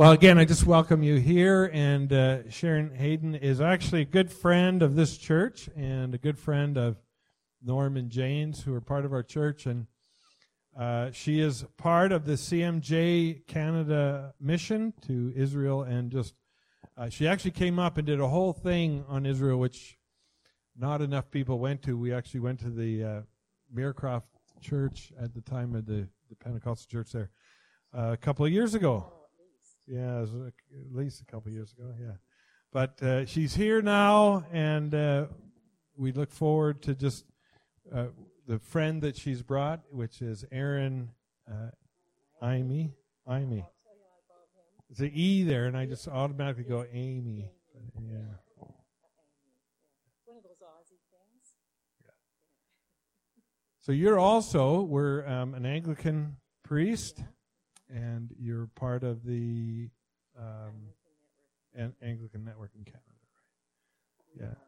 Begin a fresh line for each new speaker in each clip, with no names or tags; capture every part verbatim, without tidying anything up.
Well, again, I just welcome you here, and uh, Sharon Hayden is actually a good friend of this church and a good friend of Norm and Jane's, who are part of our church, and uh, she is part of the C M J Canada mission to Israel, and just uh, she actually came up and did a whole thing on Israel, which not enough people went to. We actually went to the uh, Meercroft Church at the time of the, the Pentecostal church there uh, a couple of years ago. Yeah, it was at least a couple of years ago, yeah. But uh, she's here now, and uh, we look forward to just uh, the friend that she's brought, which is Aaron uh, Amy. Amy. It's an E there, and I just automatically go Amy. But, yeah.
One of those Aussie things.
Yeah. So you're also, we're um, an Anglican priest. Yeah. And you're part of the um, An- Anglican Network in Canada, right? Yeah.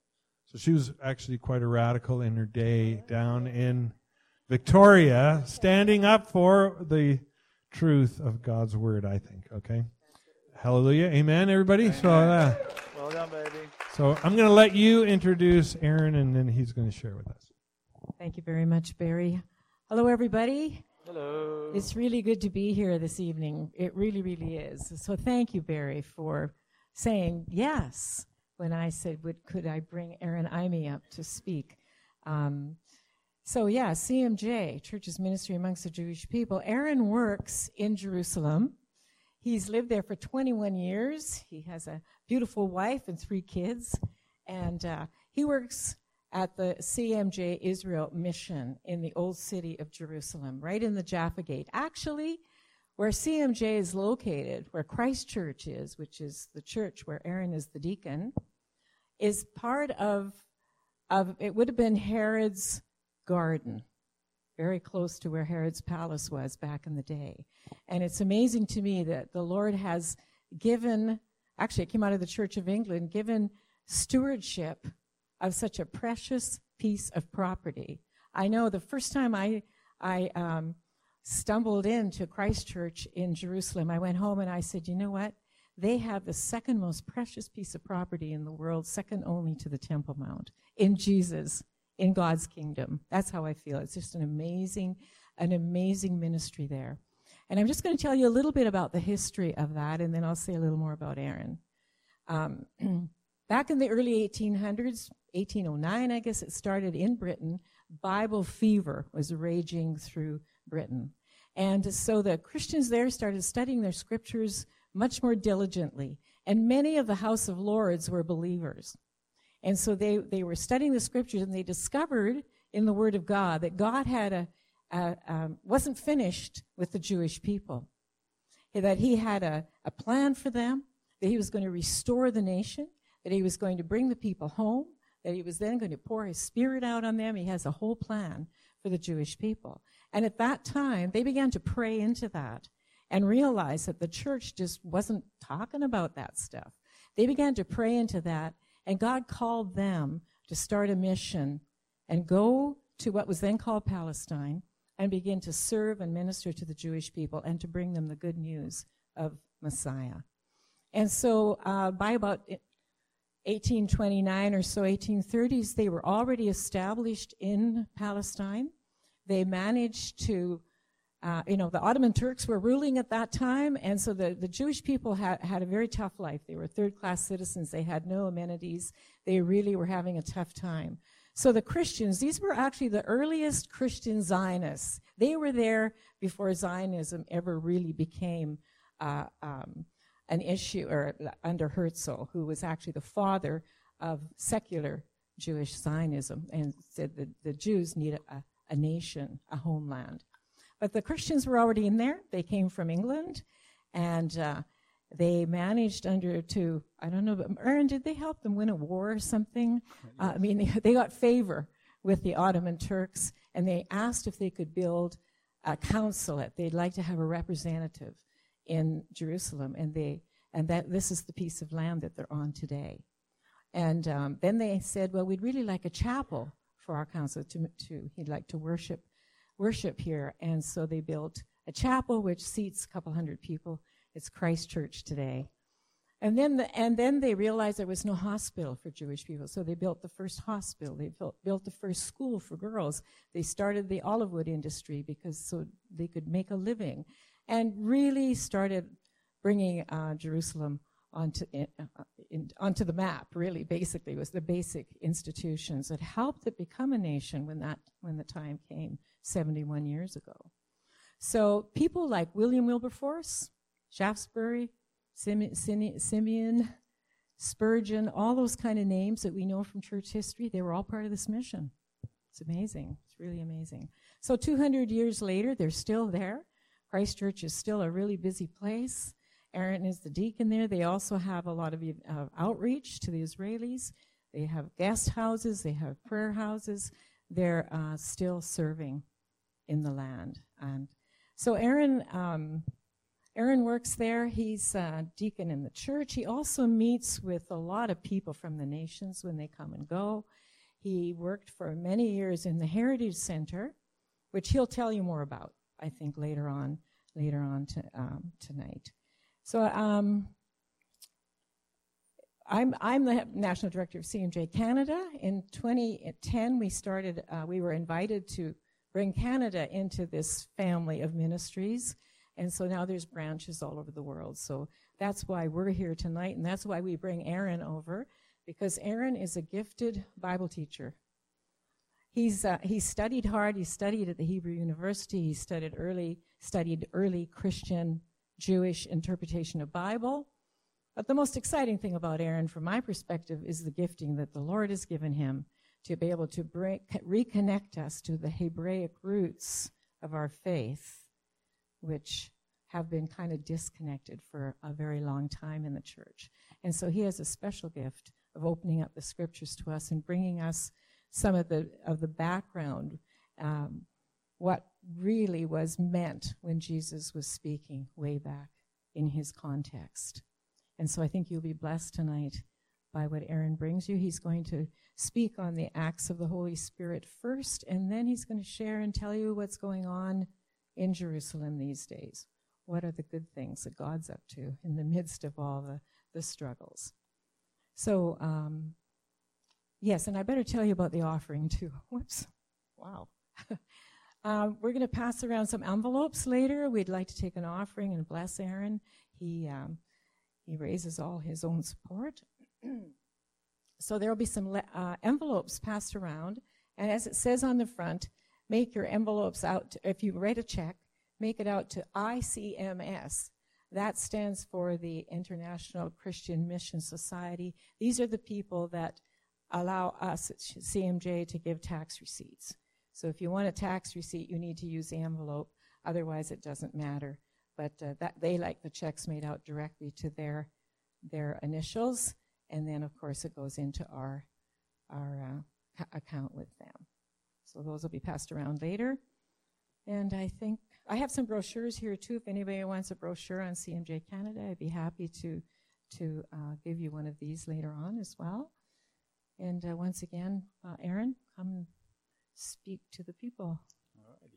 So she was actually quite a radical in her day down in Victoria, standing up for the truth of God's Word, I think, okay? Hallelujah. Amen, everybody? Amen. So, uh,
well done, baby.
So I'm going to let you introduce Aaron, and then he's going to share with us.
Thank you very much, Barry. Hello, everybody.
Hello.
It's really good to be here this evening. It really, really is. So thank you, Barry, for saying yes when I said, would, could I bring Aaron Imy up to speak? Um, so, yeah, C M J, Church's Ministry Amongst the Jewish People. Aaron works in Jerusalem. He's lived there for twenty-one years. He has a beautiful wife and three kids. And uh, he works at the C M J Israel mission in the old city of Jerusalem, right in the Jaffa Gate. Actually, where C M J is located, where Christ Church is, which is the church where Aaron is the deacon, is part of, of it would have been Herod's garden, very close to where Herod's palace was back in the day. And it's amazing to me that the Lord has given, actually it came out of the Church of England, given stewardship of such a precious piece of property. I know the first time I I um, stumbled into Christ Church in Jerusalem, I went home and I said, you know what? They have the second most precious piece of property in the world, second only to the Temple Mount, in Jesus, in God's kingdom. That's how I feel. It's just an amazing, an amazing ministry there. And I'm just going to tell you a little bit about the history of that, and then I'll say a little more about Aaron. Um, back in the early eighteen hundreds, eighteen oh nine, I guess it started in Britain, Bible fever was raging through Britain. And so the Christians there started studying their scriptures much more diligently. And many of the House of Lords were believers. And so they, they were studying the scriptures, and they discovered in the Word of God that God had a, a um, wasn't finished with the Jewish people, that he had a, a plan for them, that he was going to restore the nation, that he was going to bring the people home, that he was then going to pour his Spirit out on them. He has a whole plan for the Jewish people. And at that time, they began to pray into that and realize that the church just wasn't talking about that stuff. They began to pray into that, and God called them to start a mission and go to what was then called Palestine and begin to serve and minister to the Jewish people and to bring them the good news of Messiah. And so uh, by about eighteen twenty-nine or so, eighteen thirties, they were already established in Palestine. They managed to, uh, you know, the Ottoman Turks were ruling at that time, and so the, the Jewish people had, had a very tough life. They were third-class citizens. They had no amenities. They really were having a tough time. So the Christians, these were actually the earliest Christian Zionists. They were there before Zionism ever really became uh, um, an issue, or under Herzl, who was actually the father of secular Jewish Zionism, and said that the Jews need a, a nation, a homeland. But the Christians were already in there. They came from England, and uh, they managed under to, I don't know, but Aaron, did they help them win a war or something? Uh, I mean, they, they got favor with the Ottoman Turks, and they asked if they could build a consulate. They'd like to have a representative in Jerusalem, and they and that this is the piece of land that they're on today. And um, then they said, well, we'd really like a chapel for our council to, to he'd like to worship worship here. And so they built a chapel which seats a couple hundred people It's Christ Church today. And then, the, and then they realized there was no hospital for Jewish people, so they built the first hospital. They built, built the first school for girls. They started the olive wood industry because so they could make a living, and really started bringing uh, Jerusalem onto in, uh, in, onto the map. Really, basically, was the basic institutions that helped it become a nation when that when the time came seventy-one years ago. So people like William Wilberforce, Shaftesbury, Simeon, Spurgeon, all those kind of names that we know from church history, they were all part of this mission. It's amazing. It's really amazing. So two hundred years later, they're still there. Christ Church is still a really busy place. Aaron is the deacon there. They also have a lot of uh, outreach to the Israelis. They have guest houses. They have prayer houses. They're uh, still serving in the land. And so Aaron... Um, Aaron works there. He's a deacon in the church. He also meets with a lot of people from the nations when they come and go. He worked for many years in the Heritage Center, which he'll tell you more about, I think, later on, later on to, um, tonight. So um, I'm I'm the national director of C M J Canada. In twenty ten, we started. Uh, we were invited to bring Canada into this family of ministries. And so now there's branches all over the world. So that's why we're here tonight, and that's why we bring Aaron over, because Aaron is a gifted Bible teacher. He's uh, he studied hard. He studied at the Hebrew University. He studied early studied early Christian Jewish interpretation of Bible. But the most exciting thing about Aaron, from my perspective, is the gifting that the Lord has given him to be able to bring, reconnect us to the Hebraic roots of our faith, which have been kind of disconnected for a very long time in the church. And so he has a special gift of opening up the scriptures to us and bringing us some of the of the background, um, what really was meant when Jesus was speaking way back in his context. And so I think you'll be blessed tonight by what Aaron brings you. He's going to speak on the acts of the Holy Spirit first, and then he's going to share and tell you what's going on in Jerusalem these days. What are the good things that God's up to in the midst of all the, the struggles? So, um, yes, and I better tell you about the offering too. Whoops. Wow. um, we're going to pass around some envelopes later. We'd like to take an offering and bless Aaron. He, um, he raises all his own support. So there will be some le- uh, envelopes passed around. And as it says on the front, make your envelopes out, to, if you write a check, make it out to I C M S. That stands for the International Christian Mission Society. These are the people that allow us at C M J to give tax receipts. So if you want a tax receipt, you need to use the envelope. Otherwise, it doesn't matter. But uh, that they like the checks made out directly to their their initials, and then, of course, it goes into our, our uh, account with them. So those will be passed around later. And I think I have some brochures here, too. If anybody wants a brochure on C M J Canada, I'd be happy to, to uh, give you one of these later on as well. And uh, once again, uh, Aaron, come speak to the people.
All righty.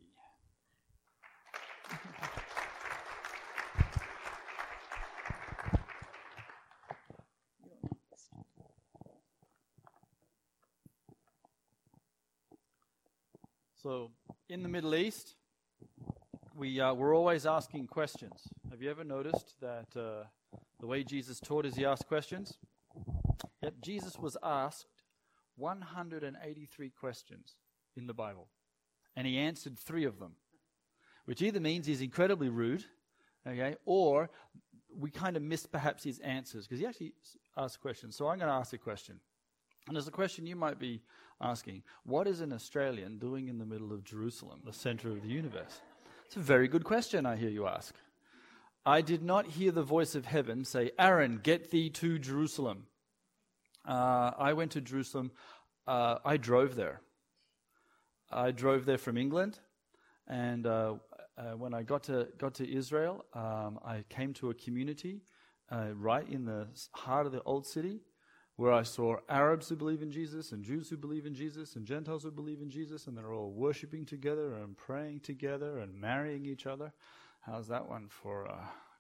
So, in the Middle East, we, uh, we're always asking questions. Have you ever noticed that uh, the way Jesus taught is he asked questions? Yep, Jesus was asked one hundred eighty-three questions in the Bible, and he answered three of them, which either means he's incredibly rude, okay, or we kind of missed perhaps his answers, because he actually asked questions. So I'm going to ask a question. And there's a question you might be asking. What is an Australian doing in the middle of Jerusalem, the center of the universe? It's a very good question, I hear you ask. I did not hear the voice of heaven say, Aaron, get thee to Jerusalem. Uh, I went to Jerusalem. Uh, I drove there. I drove there from England. And uh, uh, when I got to got to Israel, um, I came to a community uh, right in the heart of the old city, where I saw Arabs who believe in Jesus and Jews who believe in Jesus and Gentiles who believe in Jesus, and they're all worshiping together and praying together and marrying each other. How's that one for uh,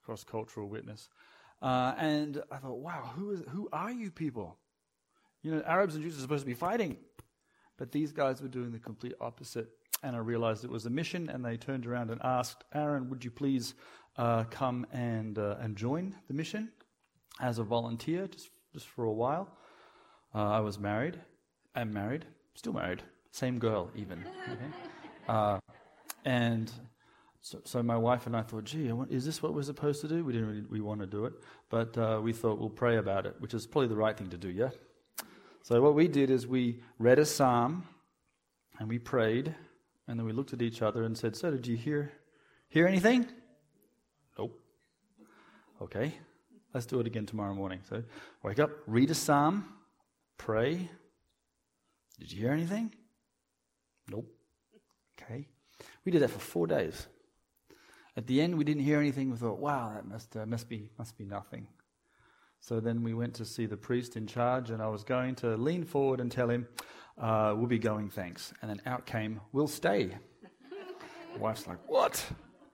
cross-cultural witness. Uh, and I thought, wow, who is who are you people? You know, Arabs and Jews are supposed to be fighting. But these guys were doing the complete opposite. And I realized it was a mission, and they turned around and asked, Aaron, would you please uh, come and uh, and join the mission as a volunteer, just, just for a while? Uh, I was married. I'm married. Still married. Same girl, even. Okay? Uh, and so, so my wife and I thought, gee, I want, is this what we're supposed to do? We didn't really we want to do it. But uh, we thought we'll pray about it, which is probably the right thing to do, yeah? So what we did is we read a psalm, and we prayed, and then we looked at each other and said, so did you hear hear anything? Nope. Okay, let's do it again tomorrow morning. So wake up, read a psalm, pray. Did you hear anything? Nope. Okay. We did that for four days. At the end, we didn't hear anything. We thought, wow, that must uh, must be must be nothing. So then we went to see the priest in charge, and I was going to lean forward and tell him, uh, we'll be going, thanks. And then out came, we'll stay. My wife's like, what?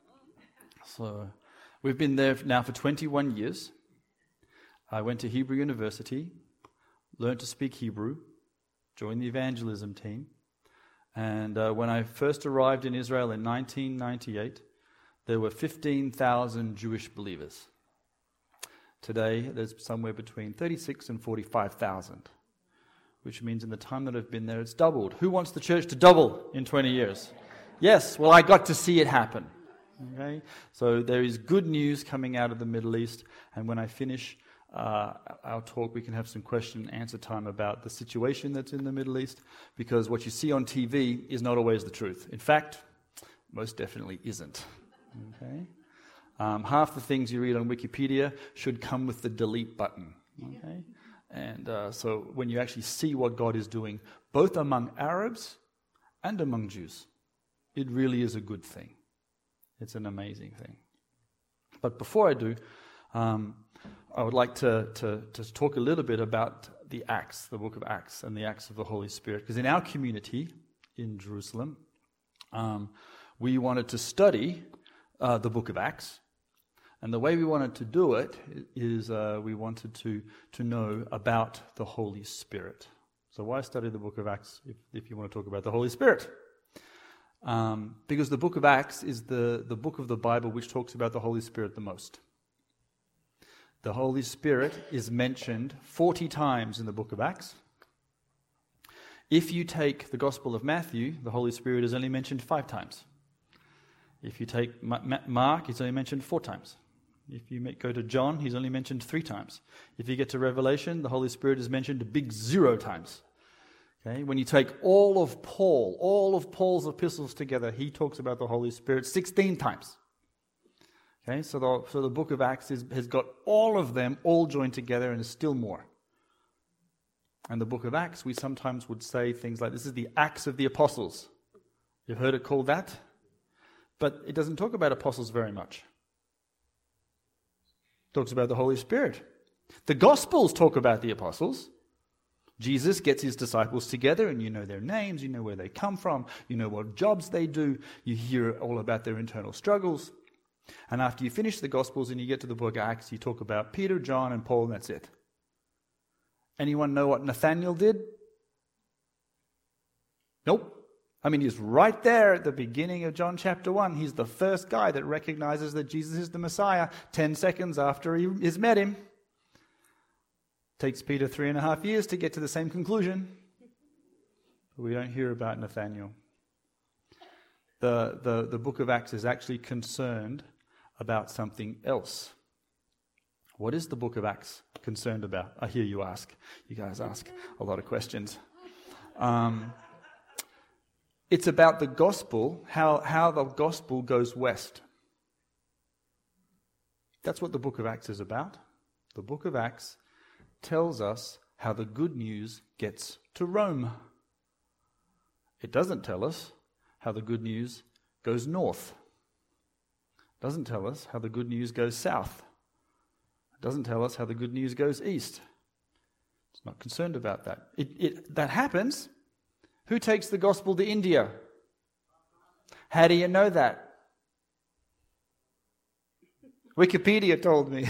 So we've been there now for twenty-one years. I went to Hebrew University, learned to speak Hebrew, joined the evangelism team. And uh, when I first arrived in Israel in nineteen ninety-eight, there were fifteen thousand Jewish believers. Today, there's somewhere between thirty-six and forty-five thousand, which means in the time that I've been there, it's doubled. Who wants the church to double in twenty years? Yes, well, I got to see it happen. Okay, so there is good news coming out of the Middle East, and when I finish uh, our talk, we can have some question and answer time about the situation that's in the Middle East, because what you see on T V is not always the truth. In fact, most definitely isn't. Okay. Um, half the things you read on Wikipedia should come with the delete button. Okay? And uh, so when you actually see what God is doing, both among Arabs and among Jews, it really is a good thing. It's an amazing thing. But before I do, um, I would like to, to, to talk a little bit about the Acts, the book of Acts, and the Acts of the Holy Spirit. Because in our community in Jerusalem, um, we wanted to study uh, the book of Acts. And the way we wanted to do it is uh, we wanted to, to know about the Holy Spirit. So why study the book of Acts if, if you want to talk about the Holy Spirit? Um, because the book of Acts is the, the book of the Bible which talks about the Holy Spirit the most. The Holy Spirit is mentioned forty times in the book of Acts. If you take the Gospel of Matthew, the Holy Spirit is only mentioned five times. If you take Mark, it's only mentioned four times. If you go to John, he's only mentioned three times. If you get to Revelation, the Holy Spirit is mentioned a big zero times. Okay? When you take all of Paul, all of Paul's epistles together, he talks about the Holy Spirit sixteen times. Okay, so the, so the book of Acts is, has got all of them all joined together, and there's still more. And the book of Acts, we sometimes would say things like, this is the Acts of the Apostles. You've heard it called that? But it doesn't talk about apostles very much. It talks about the Holy Spirit. The Gospels talk about the apostles. Jesus gets his disciples together, and you know their names, you know where they come from, you know what jobs they do, you hear all about their internal struggles. And after you finish the Gospels and you get to the book of Acts, you talk about Peter, John, and Paul, and that's it. Anyone know what Nathaniel did? Nope. I mean, he's right there at the beginning of John chapter one. He's the first guy that recognizes that Jesus is the Messiah ten seconds after he has met him. Takes Peter three and a half years to get to the same conclusion. But we don't hear about Nathaniel. The, the, the book of Acts is actually concerned about something else. What is the book of Acts concerned about? I hear you ask. You guys ask a lot of questions. Um, it's about the gospel, how, how the gospel goes west. That's what the book of Acts is about. The book of Acts tells us how the good news gets to Rome. It doesn't tell us how the good news goes north. It doesn't tell us how the good news goes south. It doesn't tell us how the good news goes east. It's not concerned about that. It, it, that happens. Who takes the gospel to India? How do you know that?
Wikipedia told me.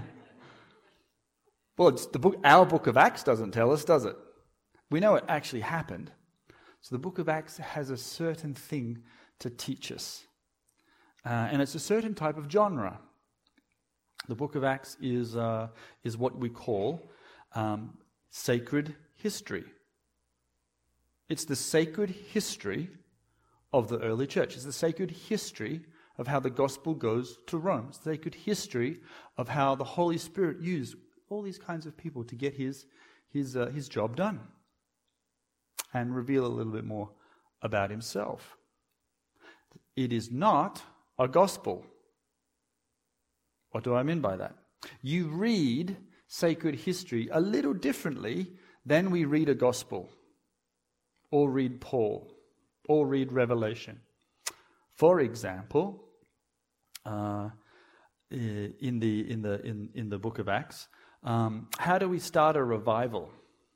Well, it's the book, our book of Acts doesn't tell us, does it? We know it actually happened. So the book of Acts has a certain thing to teach us. Uh, and it's a certain type of genre. The book of Acts is, uh, is what we call um, sacred history. It's the sacred history of the early church. It's the sacred history of how the gospel goes to Rome. It's the sacred history of how the Holy Spirit used all these kinds of people to get his, his, uh, his job done and reveal a little bit more about himself. It is not a gospel. What do I mean by that? You read sacred history a little differently than we read a gospel, or read Paul, or read Revelation. For example, uh, in the in the in, in the book of Acts, um, how do we start a revival?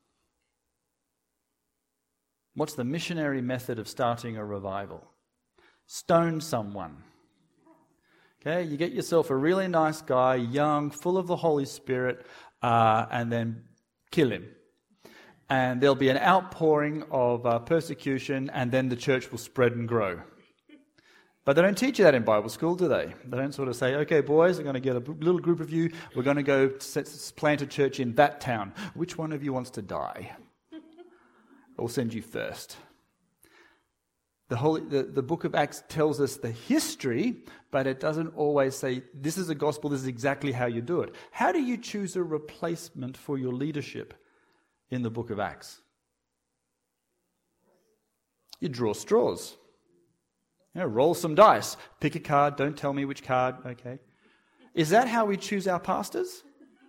What's the missionary method of starting a revival? Stone someone. Okay, you get yourself a really nice guy, young, full of the Holy Spirit, uh, and then kill him. And there'll be an outpouring of uh, persecution, and then the church will spread and grow. But they don't teach you that in Bible school, do they? They don't sort of say, okay, boys, I'm going to get a little group of you. We're going to go set, plant a church in that town. Which one of you wants to die? I'll send you first. The, Holy, the, the book of Acts tells us the history, but it doesn't always say, this is a gospel, this is exactly how you do it. How do you choose a replacement for your leadership in the book of Acts? You draw straws. You know, roll some dice. Pick a card, don't tell me which card, okay. Is that how we choose our pastors?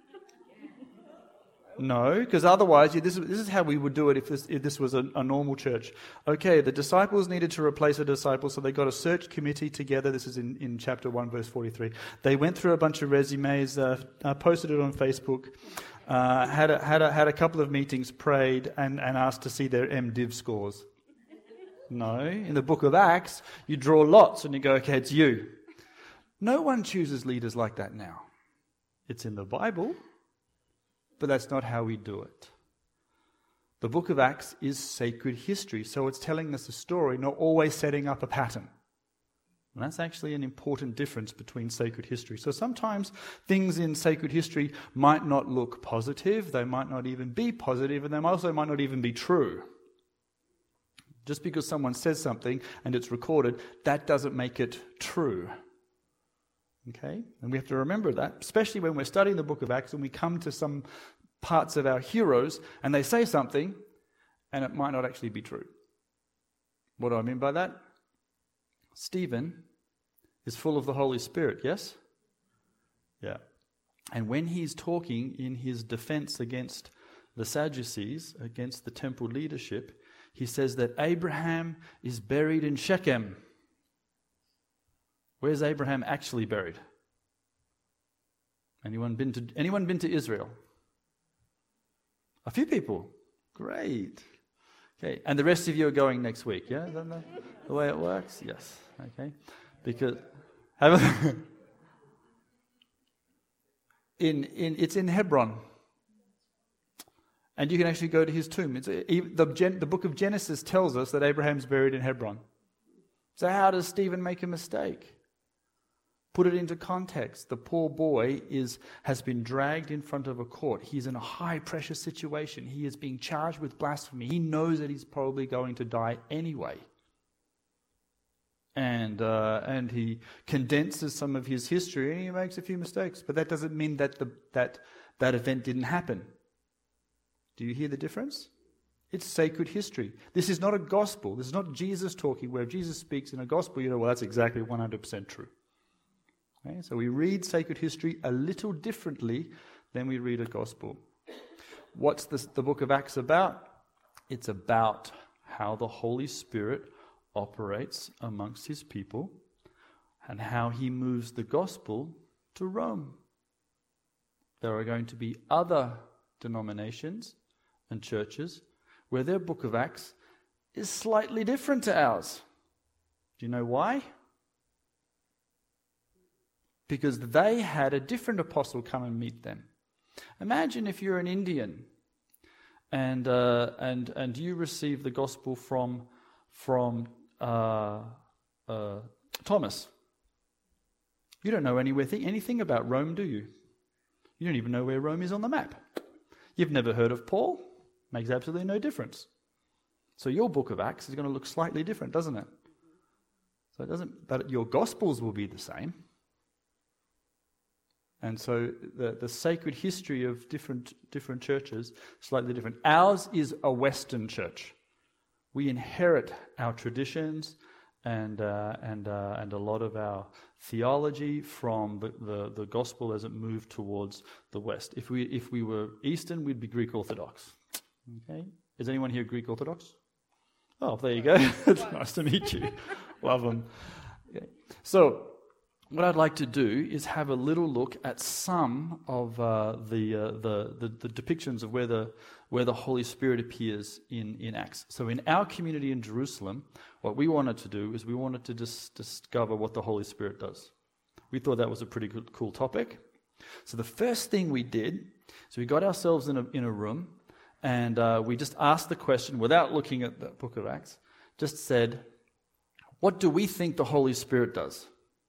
No, because otherwise, this, this is how we would do it if this, if this was a, a normal church. Okay, the disciples needed to replace a disciple, so they got a search committee together. This is in, in chapter one, verse forty-three. They went through a bunch of resumes, uh, uh, posted it on Facebook, uh, had, a, had, a, had a couple of meetings, prayed, and, and asked to see their MDiv scores. No, in the book of Acts, you draw lots and you go, okay, it's you. No one chooses leaders like that now. It's in the Bible, but that's not how we do it. The book of Acts is sacred history, so it's telling us a story, not always setting up a pattern. And that's actually an important difference between sacred history. So sometimes things in sacred history might not look positive, they might not even be positive, and they also might not even be true. Just because someone says something and it's recorded, that doesn't make it true. Okay? And we have to remember that, especially when we're studying the book of Acts and we come to some parts of our heroes and they say something and it might not actually be true. What do I mean by that? Stephen is full of the Holy Spirit, yes? Yeah. And when he's talking in his defense against the Sadducees, against the temple leadership, he says that Abraham is buried in Shechem. Where's Abraham actually buried? Anyone been to anyone been to Israel? A few people. Great. Okay, and the rest of you are going next week, yeah? Is that the, the way it works? Yes. Okay. Because have a in in it's in Hebron. And you can actually go to his tomb. It's a, the, the book of Genesis tells us that Abraham's buried in Hebron. So how does Stephen make a mistake? Put it into context. The poor boy is has been dragged in front of a court. He's in a high-pressure situation. He is being charged with blasphemy. He knows that he's probably going to die anyway. And uh, and he condenses some of his history and he makes a few mistakes. But that doesn't mean that the, that that event didn't happen. Do you hear the difference? It's sacred history. This is not a gospel. This is not Jesus talking, where if Jesus speaks in a gospel, you know, well, that's exactly one hundred percent true. Okay? So we read sacred history a little differently than we read a gospel. What's this, the book of Acts about? It's about how the Holy Spirit operates amongst his people and how he moves the gospel to Rome. There are going to be other denominations and churches where their book of Acts is slightly different to ours. Do you know why? because they had a different apostle come and meet them. Imagine if you're an Indian and uh, and and you receive the gospel from from uh, uh, Thomas. You don't know anywhere th- anything about Rome, do you? You don't even know where Rome is on the map. You've never heard of Paul. Makes absolutely no difference. So your book of Acts is going to look slightly different, doesn't it? So it doesn't. But your gospels will be the same. And so the, the sacred history of different different churches slightly different. Ours is a Western church. We inherit our traditions and uh, and uh, and a lot of our theology from the, the, the gospel as it moved towards the West. If we if we were Eastern, we'd be Greek Orthodox. Okay, is anyone here Greek Orthodox? Oh, there you go. It's nice to meet you. Love them. Okay. So, what I'd like to do is have a little look at some of uh, the, uh, the the the depictions of where the where the Holy Spirit appears in, in Acts. So in our community in Jerusalem, what we wanted to do is we wanted to dis- discover what the Holy Spirit does. We thought that was a pretty good, cool topic. So the first thing we did, so we got ourselves in a in a room, and uh, we just asked the question without looking at the book of Acts. Just said, "What do we think the Holy Spirit does?"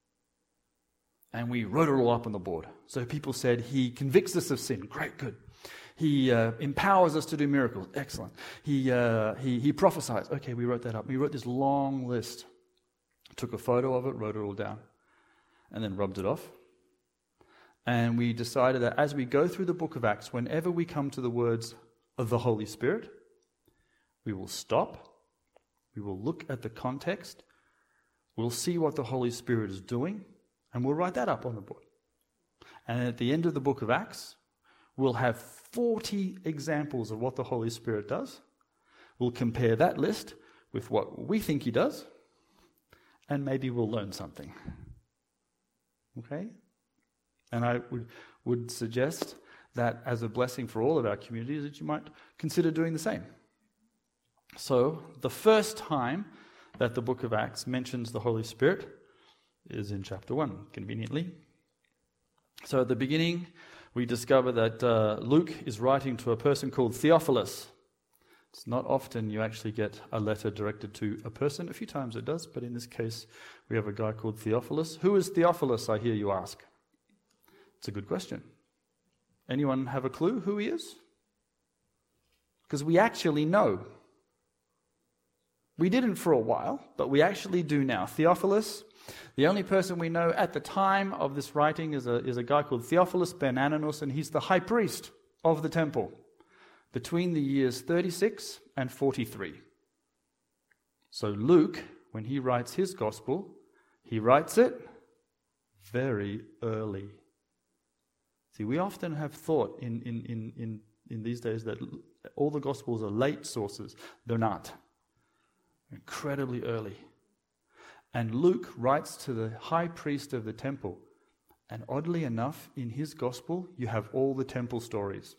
And we wrote it all up on the board. So people said, he convicts us of sin. Great, good. He uh, empowers us to do miracles. Excellent. He, uh, he he prophesies. Okay, we wrote that up. We wrote this long list. Took a photo of it, wrote it all down, and then rubbed it off. And we decided that as we go through the book of Acts, whenever we come to the words of the Holy Spirit, we will stop. We will look at the context. We'll see what the Holy Spirit is doing. And we'll write that up on the board. And at the end of the book of Acts, we'll have forty examples of what the Holy Spirit does. We'll compare that list with what we think he does, and maybe we'll learn something. Okay? And I would, would suggest that as a blessing for all of our communities, that you might consider doing the same. So, the first time that the book of Acts mentions the Holy Spirit is in chapter one, conveniently. So at the beginning, we discover that uh, Luke is writing to a person called Theophilus. It's not often you actually get a letter directed to a person. A few times it does, but in this case, we have a guy called Theophilus. Who is Theophilus, I hear you ask? It's a good question. Anyone have a clue who he is? Because we actually know. We didn't for a while, but we actually do now. Theophilus, the only person we know at the time of this writing is a, is a guy called Theophilus ben Ananus, and he's the high priest of the temple between the years thirty-six and forty-three. So Luke, when he writes his gospel, he writes it very early. See, we often have thought in, in, in, in, in these days that all the gospels are late sources. They're not. Incredibly early. And Luke writes to the high priest of the temple. And oddly enough, in his gospel, you have all the temple stories.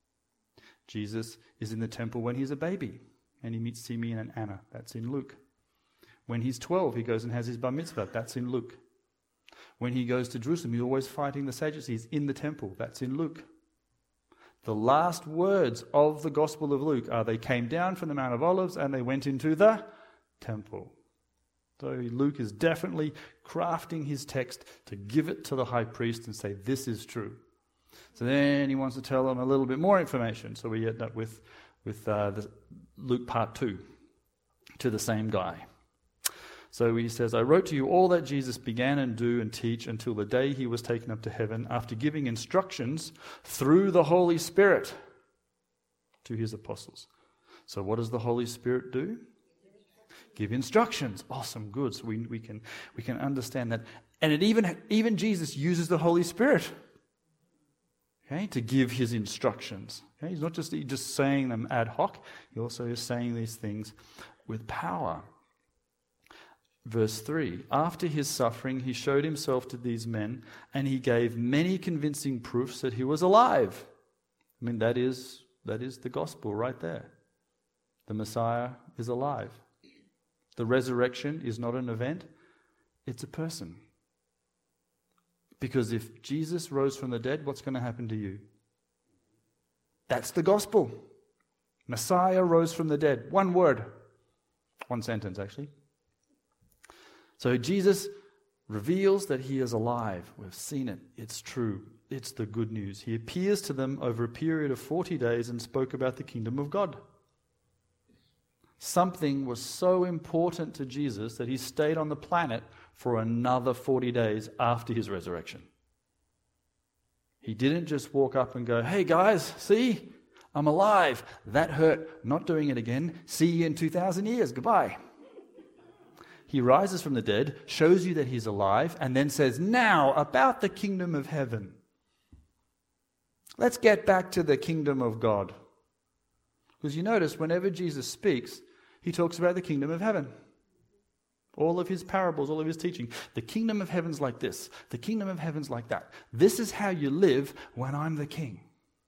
Jesus is in the temple when he's a baby, and he meets Simeon and Anna. That's in Luke. When he's twelve, he goes and has his bar mitzvah. That's in Luke. When he goes to Jerusalem, he's always fighting the Sadducees in the temple. That's in Luke. The last words of the Gospel of Luke are they came down from the Mount of Olives and they went into the temple. So Luke is definitely crafting his text to give it to the high priest and say, this is true. So then he wants to tell them a little bit more information. So we end up with, with uh, the Luke part two to the same guy. So he says, I wrote to you all that Jesus began and do and teach until the day he was taken up to heaven, after giving instructions through the Holy Spirit to his apostles. So what does the Holy Spirit do? Give instructions. Awesome, good. So we, we can we can understand that. And it even even Jesus uses the Holy Spirit, okay, to give his instructions. Okay? He's not just just saying them ad hoc. He also is saying these things with power. Verse three, after his suffering, he showed himself to these men, and he gave many convincing proofs that he was alive. I mean, that is that is the gospel right there. The Messiah is alive. The resurrection is not an event, it's a person. Because if Jesus rose from the dead, what's going to happen to you? That's the gospel. Messiah rose from the dead. One word. One sentence, actually. So Jesus reveals that he is alive. We've seen it. It's true. It's the good news. He appears to them over a period of forty days and spoke about the kingdom of God. Something was so important to Jesus that he stayed on the planet for another forty days after his resurrection. He didn't just walk up and go, hey guys, see, I'm alive. That hurt. Not doing it again. See you in two thousand years. Goodbye. He rises from the dead, shows you that he's alive, and then says, now about the kingdom of heaven. Let's get back to the kingdom of God. Because you notice whenever Jesus speaks, he talks about the kingdom of heaven. All of his parables, all of his teaching. The kingdom of heaven's like this. The kingdom of heaven's like that. This is how you live when I'm the king.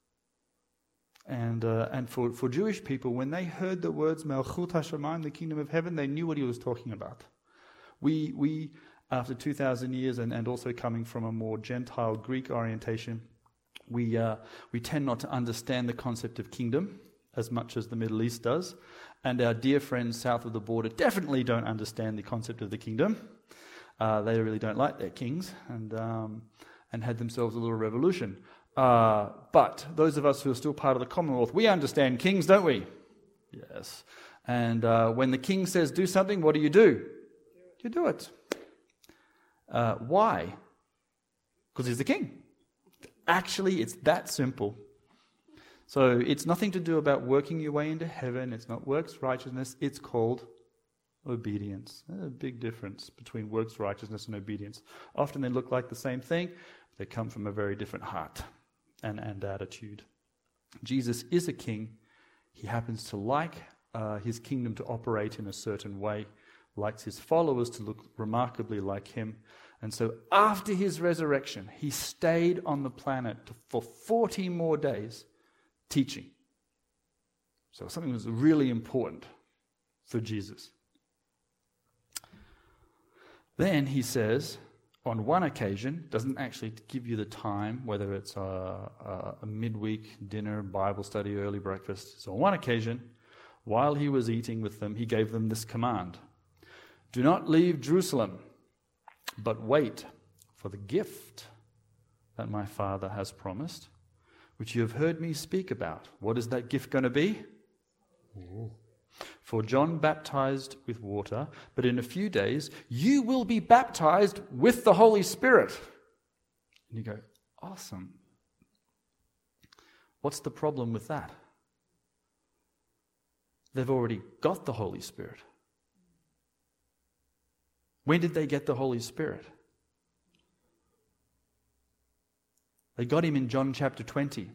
And uh, and for, for Jewish people, when they heard the words Melchut HaShamayim, the kingdom of heaven, they knew what he was talking about. We, we after two thousand years, and, and also coming from a more Gentile Greek orientation, we uh, we tend not to understand the concept of kingdom as much as the Middle East does. And our dear friends south of the border definitely don't understand the concept of the kingdom. Uh, they really don't like their kings, and um, and had themselves a little revolution. Uh, but those of us who are still part of the Commonwealth, we understand kings, don't we? Yes. And uh, when the king says do something, what do you do? You do it. Uh, why? Because he's the king. Actually, it's that simple. So it's nothing to do about working your way into heaven. It's not works righteousness. It's called obedience. There's a big difference between works righteousness and obedience. Often they look like the same thing. But they come from a very different heart and, and attitude. Jesus is a king. He happens to like uh, his kingdom to operate in a certain way, likes his followers to look remarkably like him. And so after his resurrection, he stayed on the planet for forty more days teaching. So something was really important for Jesus. Then he says, on one occasion, doesn't actually give you the time, whether it's a, a, a midweek dinner, Bible study, early breakfast. So on one occasion, while he was eating with them, he gave them this command. Do not leave Jerusalem, but wait for the gift that my Father has promised, which you have heard me speak about. What is that gift going to be? Ooh. For John baptized with water, but in a few days you will be baptized with the Holy Spirit. And you go, awesome. What's the problem with that? They've already got the Holy Spirit. When did they get the Holy Spirit? They got him in John chapter twenty.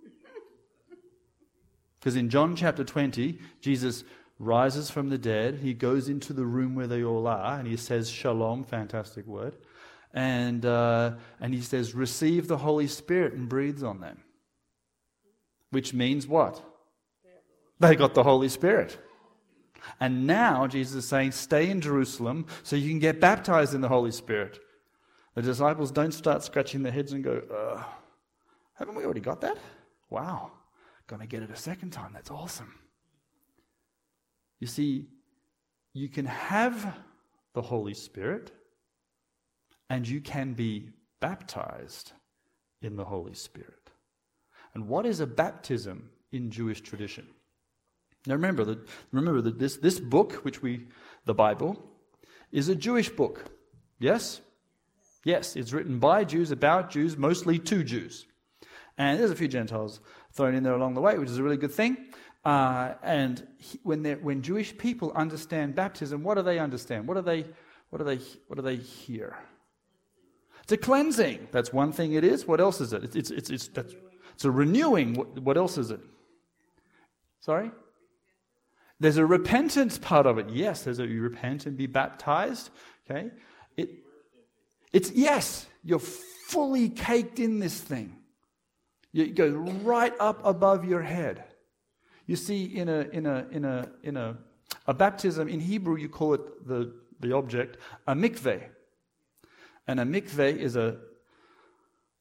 Because in John chapter twenty, Jesus rises from the dead. He goes into the room where they all are, and he says, Shalom, fantastic word. And, uh, and he says, receive the Holy Spirit, and breathes on them. Which means what? They got the Holy Spirit. And now Jesus is saying, stay in Jerusalem so you can get baptized in the Holy Spirit. The disciples don't start scratching their heads and go, uh, haven't we already got that? Wow, going to get it a second time. That's awesome. You see, you can have the Holy Spirit and you can be baptized in the Holy Spirit. And what is a baptism in Jewish tradition? Now remember that remember that this, this book, which we, the Bible, is a Jewish book. Yes? Yes, it's written by Jews, about Jews, mostly to Jews. And there's a few Gentiles thrown in there along the way, which is a really good thing. Uh, and he, when when Jewish people understand baptism, what do they understand? What do they what do they what do they hear? It's a cleansing. That's one thing it is. What else is it? It's it's it's it's, that's, it's a renewing. What, what else is it? Sorry? There's a repentance part of it. Yes, there's a you repent and be baptized. Okay? It it's yes, you're fully caked in this thing. It goes right up above your head. You see, in a in a in a in a a baptism in Hebrew, you call it the the object a mikveh, and a mikveh is a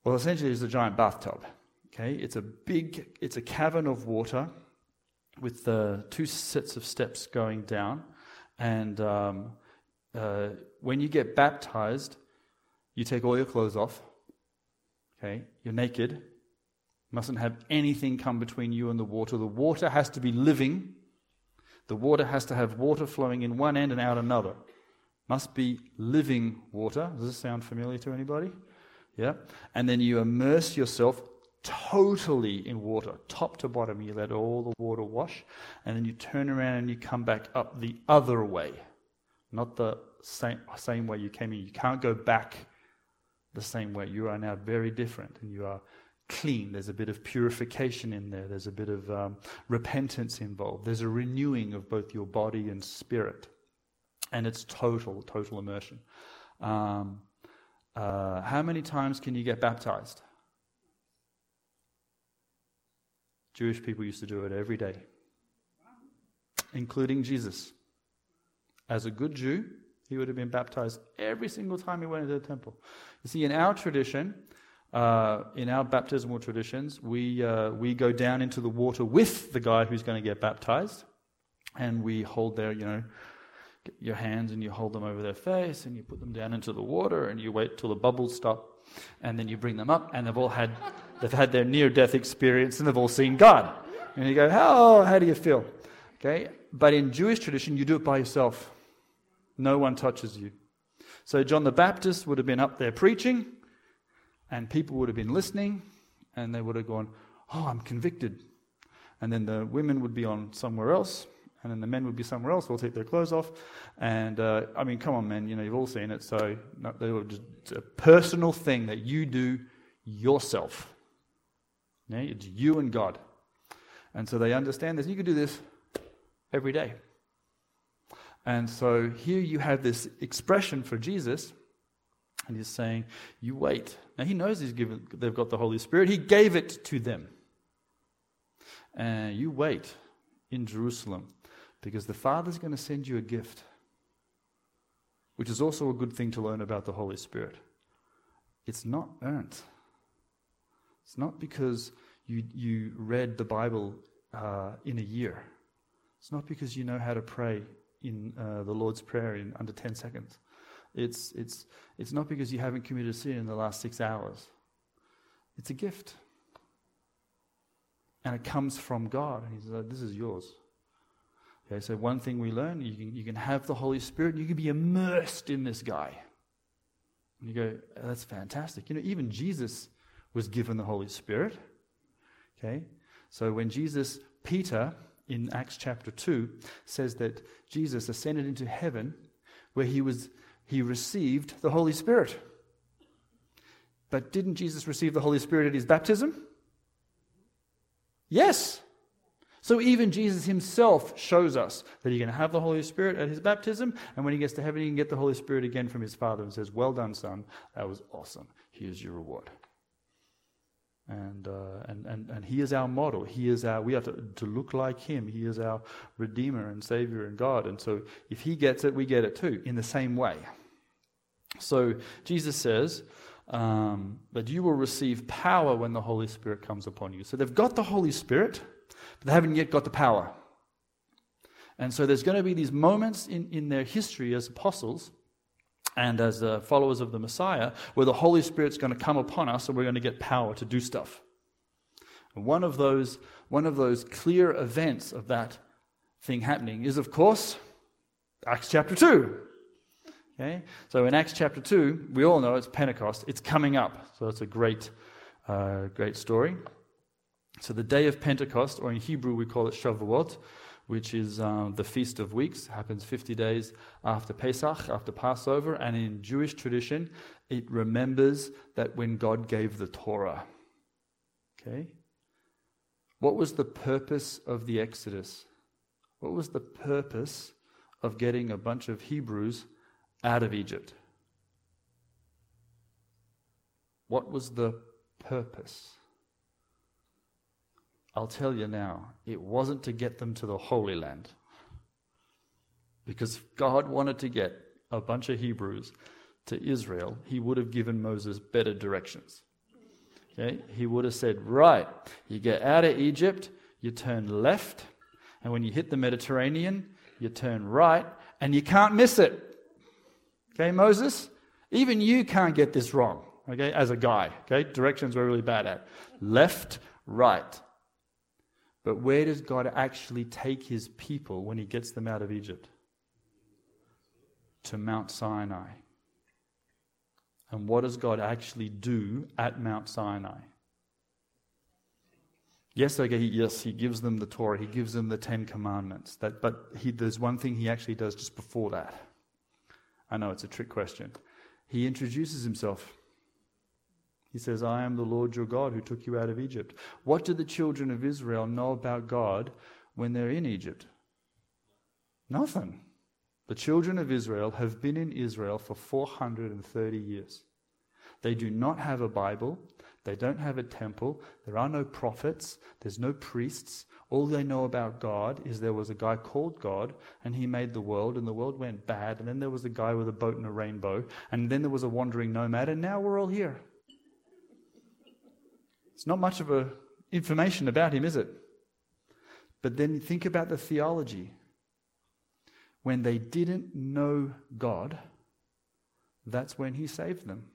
Well, essentially, it's a giant bathtub. Okay, it's a big, it's a cavern of water with uh, two sets of steps going down. And um, uh, when you get baptized, you take all your clothes off. Okay, you're naked. Mustn't have anything come between you and the water. The water has to be living. The water has to have water flowing in one end and out another. Must be living water. Does this sound familiar to anybody? Yeah. And then you immerse yourself totally in water, top to bottom. You let all the water wash, and then you turn around and you come back up the other way, not the same same way you came in. You can't go back the same way. You are now very different, and you are clean. There's a bit of purification in there. There's a bit of um, repentance involved. There's a renewing of both your body and spirit, and it's total, total immersion. Um, uh, how many times can you get baptized? Jewish people used to do it every day, including Jesus. As a good Jew, he would have been baptized every single time he went into the temple. You see, in our tradition, uh, in our baptismal traditions, we uh, we go down into the water with the guy who's going to get baptized, and we hold their, you know, your hands and you hold them over their face, and you put them down into the water, and you wait till the bubbles stop, and then you bring them up, and they've all had they've had their near-death experience, and they've all seen God. And you go, how how do you feel? Okay, but in Jewish tradition, you do it by yourself. No one touches you. So John the Baptist would have been up there preaching, and people would have been listening, and they would have gone, oh, I'm convicted. And then the women would be on somewhere else, and then the men would be somewhere else. They'll take their clothes off. And, uh, I mean, come on, men, you know, you've all seen it. So no, they were just, it's a personal thing that you do yourself. Yeah, it's you and God. And so they understand this. You can do this every day. And so here you have this expression for Jesus, and he's saying, you wait. Now he knows he's given, they've got the Holy Spirit. He gave it to them. And you wait in Jerusalem, because the Father's going to send you a gift, which is also a good thing to learn about the Holy Spirit. It's not earned. It's not because you, you read the Bible uh, in a year. It's not because you know how to pray in uh, the Lord's Prayer in under ten seconds. It's it's it's not because you haven't committed a sin in the last six hours. It's a gift. And it comes from God. And he says, this is yours. Okay, so one thing we learn, you can you can have the Holy Spirit, and you can be immersed in this guy. And you go, oh, that's fantastic. You know, even Jesus was given the Holy Spirit. Okay? So when Jesus, Peter, in Acts chapter two, says that Jesus ascended into heaven, where he was he received the Holy Spirit. But didn't Jesus receive the Holy Spirit at his baptism? Yes. So even Jesus himself shows us that he can have the Holy Spirit at his baptism, and when he gets to heaven, he can get the Holy Spirit again from his Father and says, well done, son, that was awesome. Here's your reward. And, uh, and and and he is our model. He is our. We have to, to look like him. He is our Redeemer and Savior and God. And so, if he gets it, we get it too, in the same way. So Jesus says um, that you will receive power when the Holy Spirit comes upon you. So they've got the Holy Spirit, but they haven't yet got the power. And so there's going to be these moments in in their history as apostles and as uh, followers of the Messiah, where the Holy Spirit's going to come upon us, and we're going to get power to do stuff. And one of those, one of those clear events of that thing happening is, of course, Acts chapter two. Okay, so in Acts chapter two, we all know it's Pentecost. It's coming up, so it's a great, uh, great story. So the day of Pentecost, or in Hebrew we call it Shavuot, which is um, the Feast of Weeks, happens fifty days after Pesach, after Passover, and in Jewish tradition, it remembers that when God gave the Torah. Okay? What was the purpose of the Exodus? What was the purpose of getting a bunch of Hebrews out of Egypt? What was the purpose? I'll tell you now, it wasn't to get them to the Holy Land. Because if God wanted to get a bunch of Hebrews to Israel, he would have given Moses better directions.
Okay, he would have said, right, you get out of Egypt, you turn left, and when you hit the Mediterranean, you turn right, and you can't miss it. Okay, Moses? Even you can't get this wrong, okay, as a guy. Okay, directions we're really bad at. Left, right. But where does God actually take his people when he gets them out of Egypt? To Mount Sinai. And what does God actually do at Mount Sinai? Yes, okay, he, yes, he gives them the Torah, he gives them the Ten Commandments. That, but he, there's one thing he actually does just before that. I know it's a trick question. He introduces himself. He says, I am the Lord your God who took you out of Egypt. What do the children of Israel know about God when they're in Egypt? Nothing. The children of Israel have been in Israel for four hundred thirty years. They do not have a Bible. They don't have a temple. There are no prophets. There's no priests. All they know about God is there was a guy called God, and he made the world, and the world went bad, and then there was a guy with a boat and a rainbow, and then there was a wandering nomad, and now we're all here. It's not much of a information about him, is it? But then think about the theology. When they didn't know God, that's when he saved them.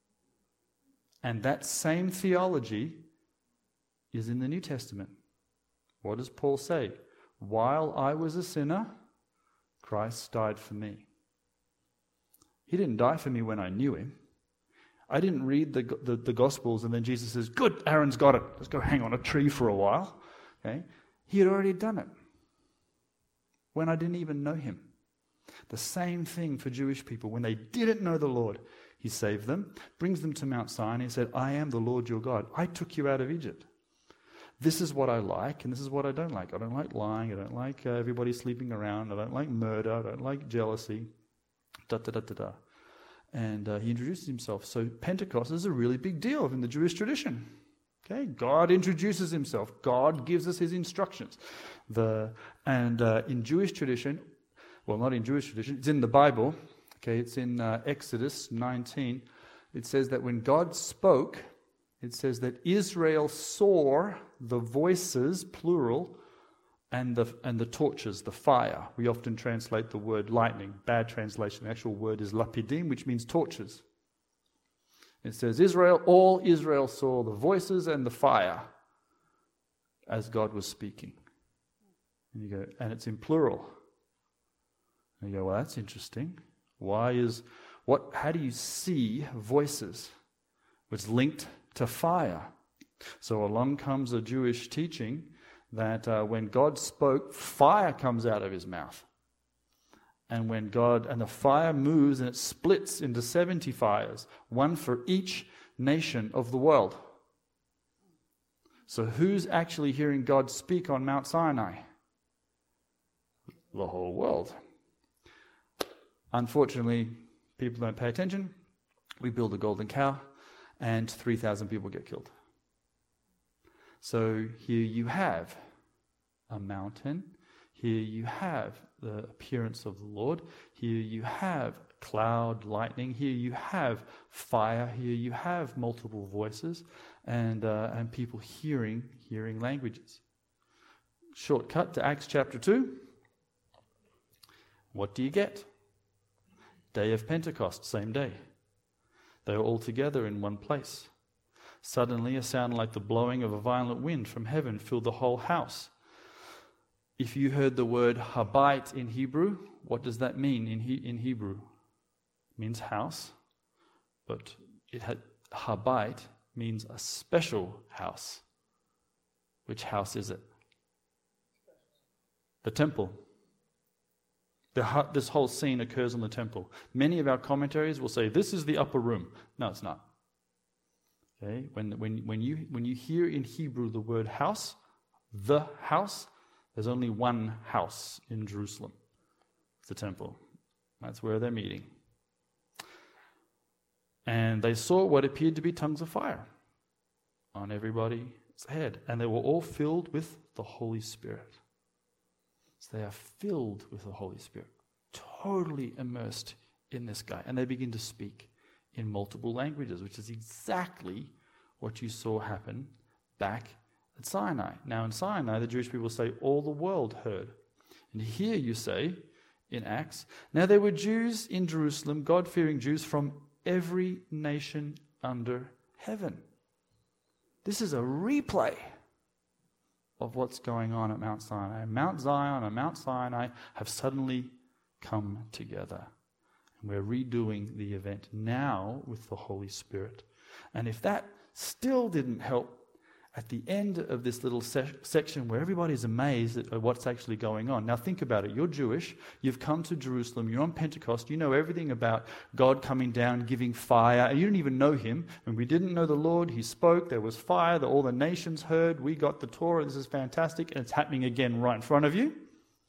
And that same theology is in the New Testament. What does Paul say? While I was a sinner, Christ died for me. He didn't die for me when I knew him. I didn't read the, the, the Gospels and then Jesus says, good, Aaron's got it. Let's go hang on a tree for a while. Okay? He had already done it when I didn't even know him. The same thing for Jewish people. When they didn't know the Lord, he saved them, brings them to Mount Sinai and said, I am the Lord your God. I took you out of Egypt. This is what I like and this is what I don't like. I don't like lying. I don't like uh, everybody sleeping around. I don't like murder. I don't like jealousy. Da da da da da. And uh, he introduces himself. So Pentecost is a really big deal in the Jewish tradition. Okay, God introduces himself. God gives us his instructions. The and uh, in Jewish tradition, well, not in Jewish tradition, it's in the Bible. Okay, it's in uh, Exodus nineteen. It says that when God spoke, it says that Israel saw the voices, plural, and the and the torches, the fire. We often translate the word lightning. Bad translation. The actual word is lapidim, which means torches. It says Israel, all Israel saw the voices and the fire as God was speaking. And you go, and it's in plural. And you go, well, that's interesting. Why is what? How do you see voices? It's linked to fire. So along comes a Jewish teaching that uh, when God spoke, fire comes out of his mouth. And when God, and the fire moves and it splits into seventy fires, one for each nation of the world. So who's actually hearing God speak on Mount Sinai? The whole world. Unfortunately, people don't pay attention. We build a golden cow and three thousand people get killed. So here you have a mountain. Here you have the appearance of the Lord. Here you have cloud, lightning. Here you have fire. Here you have multiple voices and uh, and people hearing hearing languages. Shortcut to Acts chapter two. What do you get? Day of Pentecost, same day. They were all together in one place. Suddenly a sound like the blowing of a violent wind from heaven filled the whole house. If you heard the word habait in Hebrew, what does that mean in he, in Hebrew? It means house, but it had habait means a special house. Which house is it? The temple. The, this whole scene occurs in the temple. Many of our commentaries will say this is the upper room. No, it's not. Okay, when when when you when you hear in Hebrew the word house, the house, there's only one house in Jerusalem. It's the temple. That's where they're meeting. And they saw what appeared to be tongues of fire on everybody's head, and they were all filled with the Holy Spirit. So they are filled with the Holy Spirit, totally immersed in this guy, and they begin to speak in multiple languages, which is exactly
what you saw happen back at Sinai. Now in Sinai, the Jewish people say all the world heard. And here you say, in Acts, now there were Jews in Jerusalem, God-fearing Jews from every nation under heaven. This is a replay of what's going on at Mount Sinai. Mount Zion and Mount Sinai have suddenly come together. And we're redoing the event now with the Holy Spirit. And if that still didn't help, at the end of this little se- section where everybody's amazed at what's actually going on. Now think about it. You're Jewish. You've come to Jerusalem. You're on Pentecost. You know everything about God coming down, giving fire. You didn't even know him. And we didn't know the Lord. He spoke. There was fire that all the nations heard. We got the Torah. This is fantastic. And it's happening again right in front of you.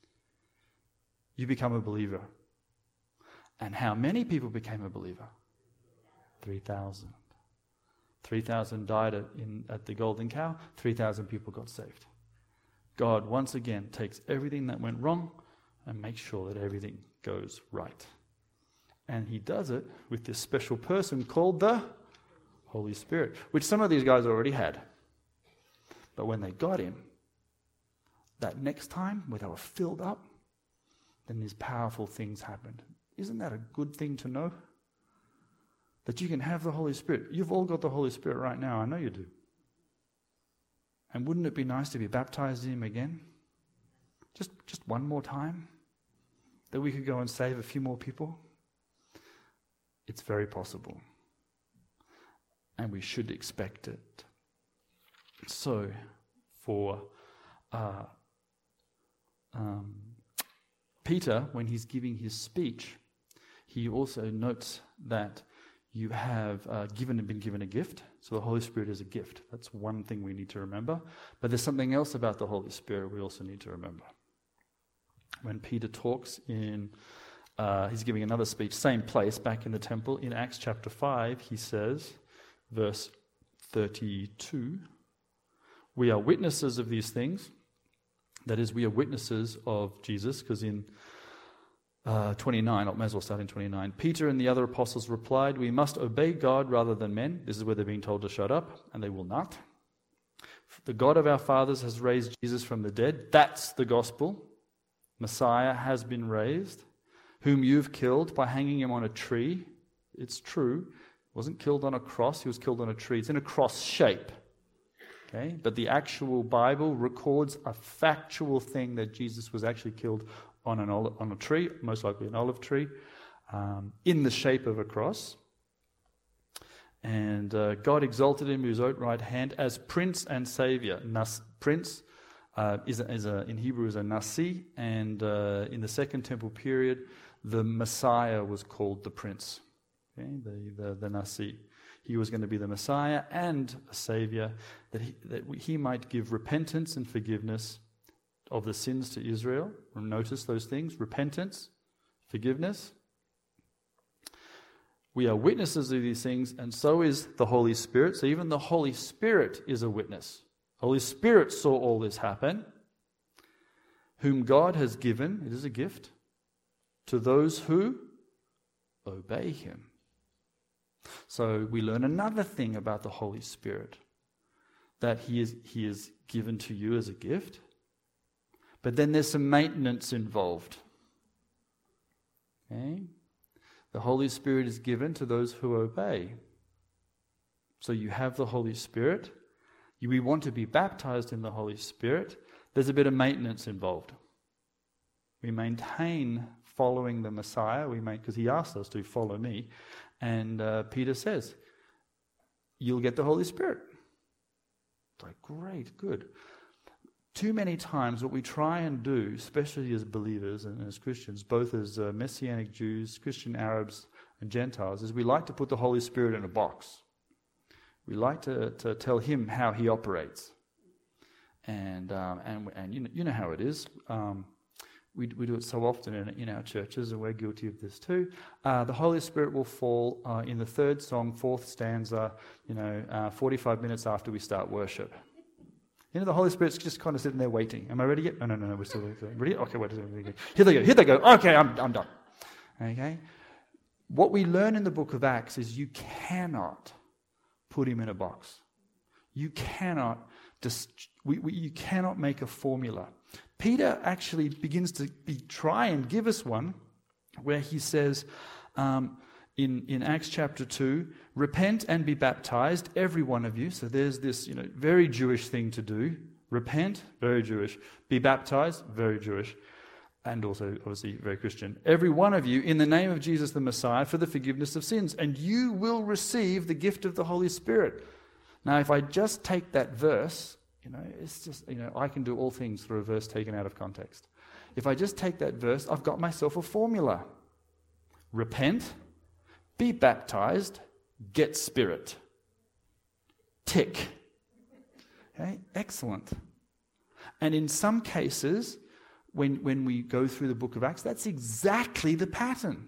You become a believer. And how many people became a believer? three thousand. three thousand died at, in, at the Golden Cow. three thousand people got saved. God, once again, takes everything that went wrong and makes sure that everything goes right. And he does it with this special person called the Holy Spirit, which some of these guys already had. But when they got him, that next time, when they were filled up, then these powerful things happened. Isn't that a good thing to know? That you can have the Holy Spirit. You've all got the Holy Spirit right now. I know you do. And wouldn't it be nice to be baptized in him again? Just, just one more time? That we could go and save a few more people? It's very possible. And we should expect it. So, for uh, um, Peter, when he's giving his speech, he also notes that you have uh, given and been given a gift. So the Holy Spirit is a gift. That's one thing we need to remember. But there's something else about the Holy Spirit we also need to remember. When Peter talks in, uh, he's giving another speech, same place, back in the temple. In Acts chapter five, he says, verse thirty-two, we are witnesses of these things. That is, we are witnesses of Jesus, because in Uh, twenty-nine, I may as well start in twenty-nine. Peter and the other apostles replied, we must obey God rather than men. This is where they're being told to shut up, and they will not. The God of our fathers has raised Jesus from the dead. That's the gospel. Messiah has been raised, whom you've killed by hanging him on a tree. It's true. He wasn't killed on a cross. He was killed on a tree. It's in a cross shape. Okay? But the actual Bible records a factual thing that Jesus was actually killed on an olive, on a tree, most likely an olive tree, um, in the shape of a cross. And uh, God exalted him to his own right hand as Prince and Savior. Nas, Prince uh, is, a, is a, in Hebrew is a Nasi, and uh, in the Second Temple period, the Messiah was called the Prince, okay? the, the, the Nasi. He was going to be the Messiah and a Savior, that he, that he might give repentance and forgiveness of the sins to Israel. Notice those things: repentance, forgiveness. We are witnesses of these things, and so is the Holy Spirit. So even the Holy Spirit is a witness. The Holy Spirit saw all this happen, whom God has given, it is a gift, to those who obey him. So we learn another thing about the Holy Spirit, that he is, he is given to you as a gift. But then there's some maintenance involved. Okay? The Holy Spirit is given to those who obey. So you have the Holy Spirit. You, we want to be baptized in the Holy Spirit. There's a bit of maintenance involved. We maintain following the Messiah. We make, because he asked us to follow me. And uh, Peter says, you'll get the Holy Spirit. It's like, great, good. Too many times what we try and do, especially as believers and as Christians, both as uh, Messianic Jews, Christian Arabs and Gentiles, is we like to put the Holy Spirit in a box. We like to, to tell him how he operates. And um, and and you know, you know how it is. Um, we, we do it so often in, in our churches, and we're guilty of this too. Uh, the Holy Spirit will fall uh, in the third song, fourth stanza, you know, uh, forty-five minutes after we start worship. You know, the Holy Spirit's just kind of sitting there waiting. Am I ready yet? No, no, no, no, we're still ready. Okay, wait a second. Here they go, here they go. Okay, I'm, I'm done. Okay? What we learn in the book of Acts is you cannot put him in a box. You cannot, dis- we, we, you cannot make a formula. Peter actually begins to be, try and give us one where he says um, in, in Acts chapter two, repent and be baptized, every one of you. So there's this, you know, very Jewish thing to do. Repent, very Jewish. Be baptized, very Jewish. And also, obviously, very Christian. Every one of you, in the name of Jesus the Messiah, for the forgiveness of sins. And you will receive the gift of the Holy Spirit. Now, if I just take that verse, you know, it's just, you know, I can do all things through a verse taken out of context. If I just take that verse, I've got myself a formula. Repent, be baptized, get Spirit. Tick. Okay, excellent. And in some cases, When, when we go through the book of Acts, that's exactly the pattern.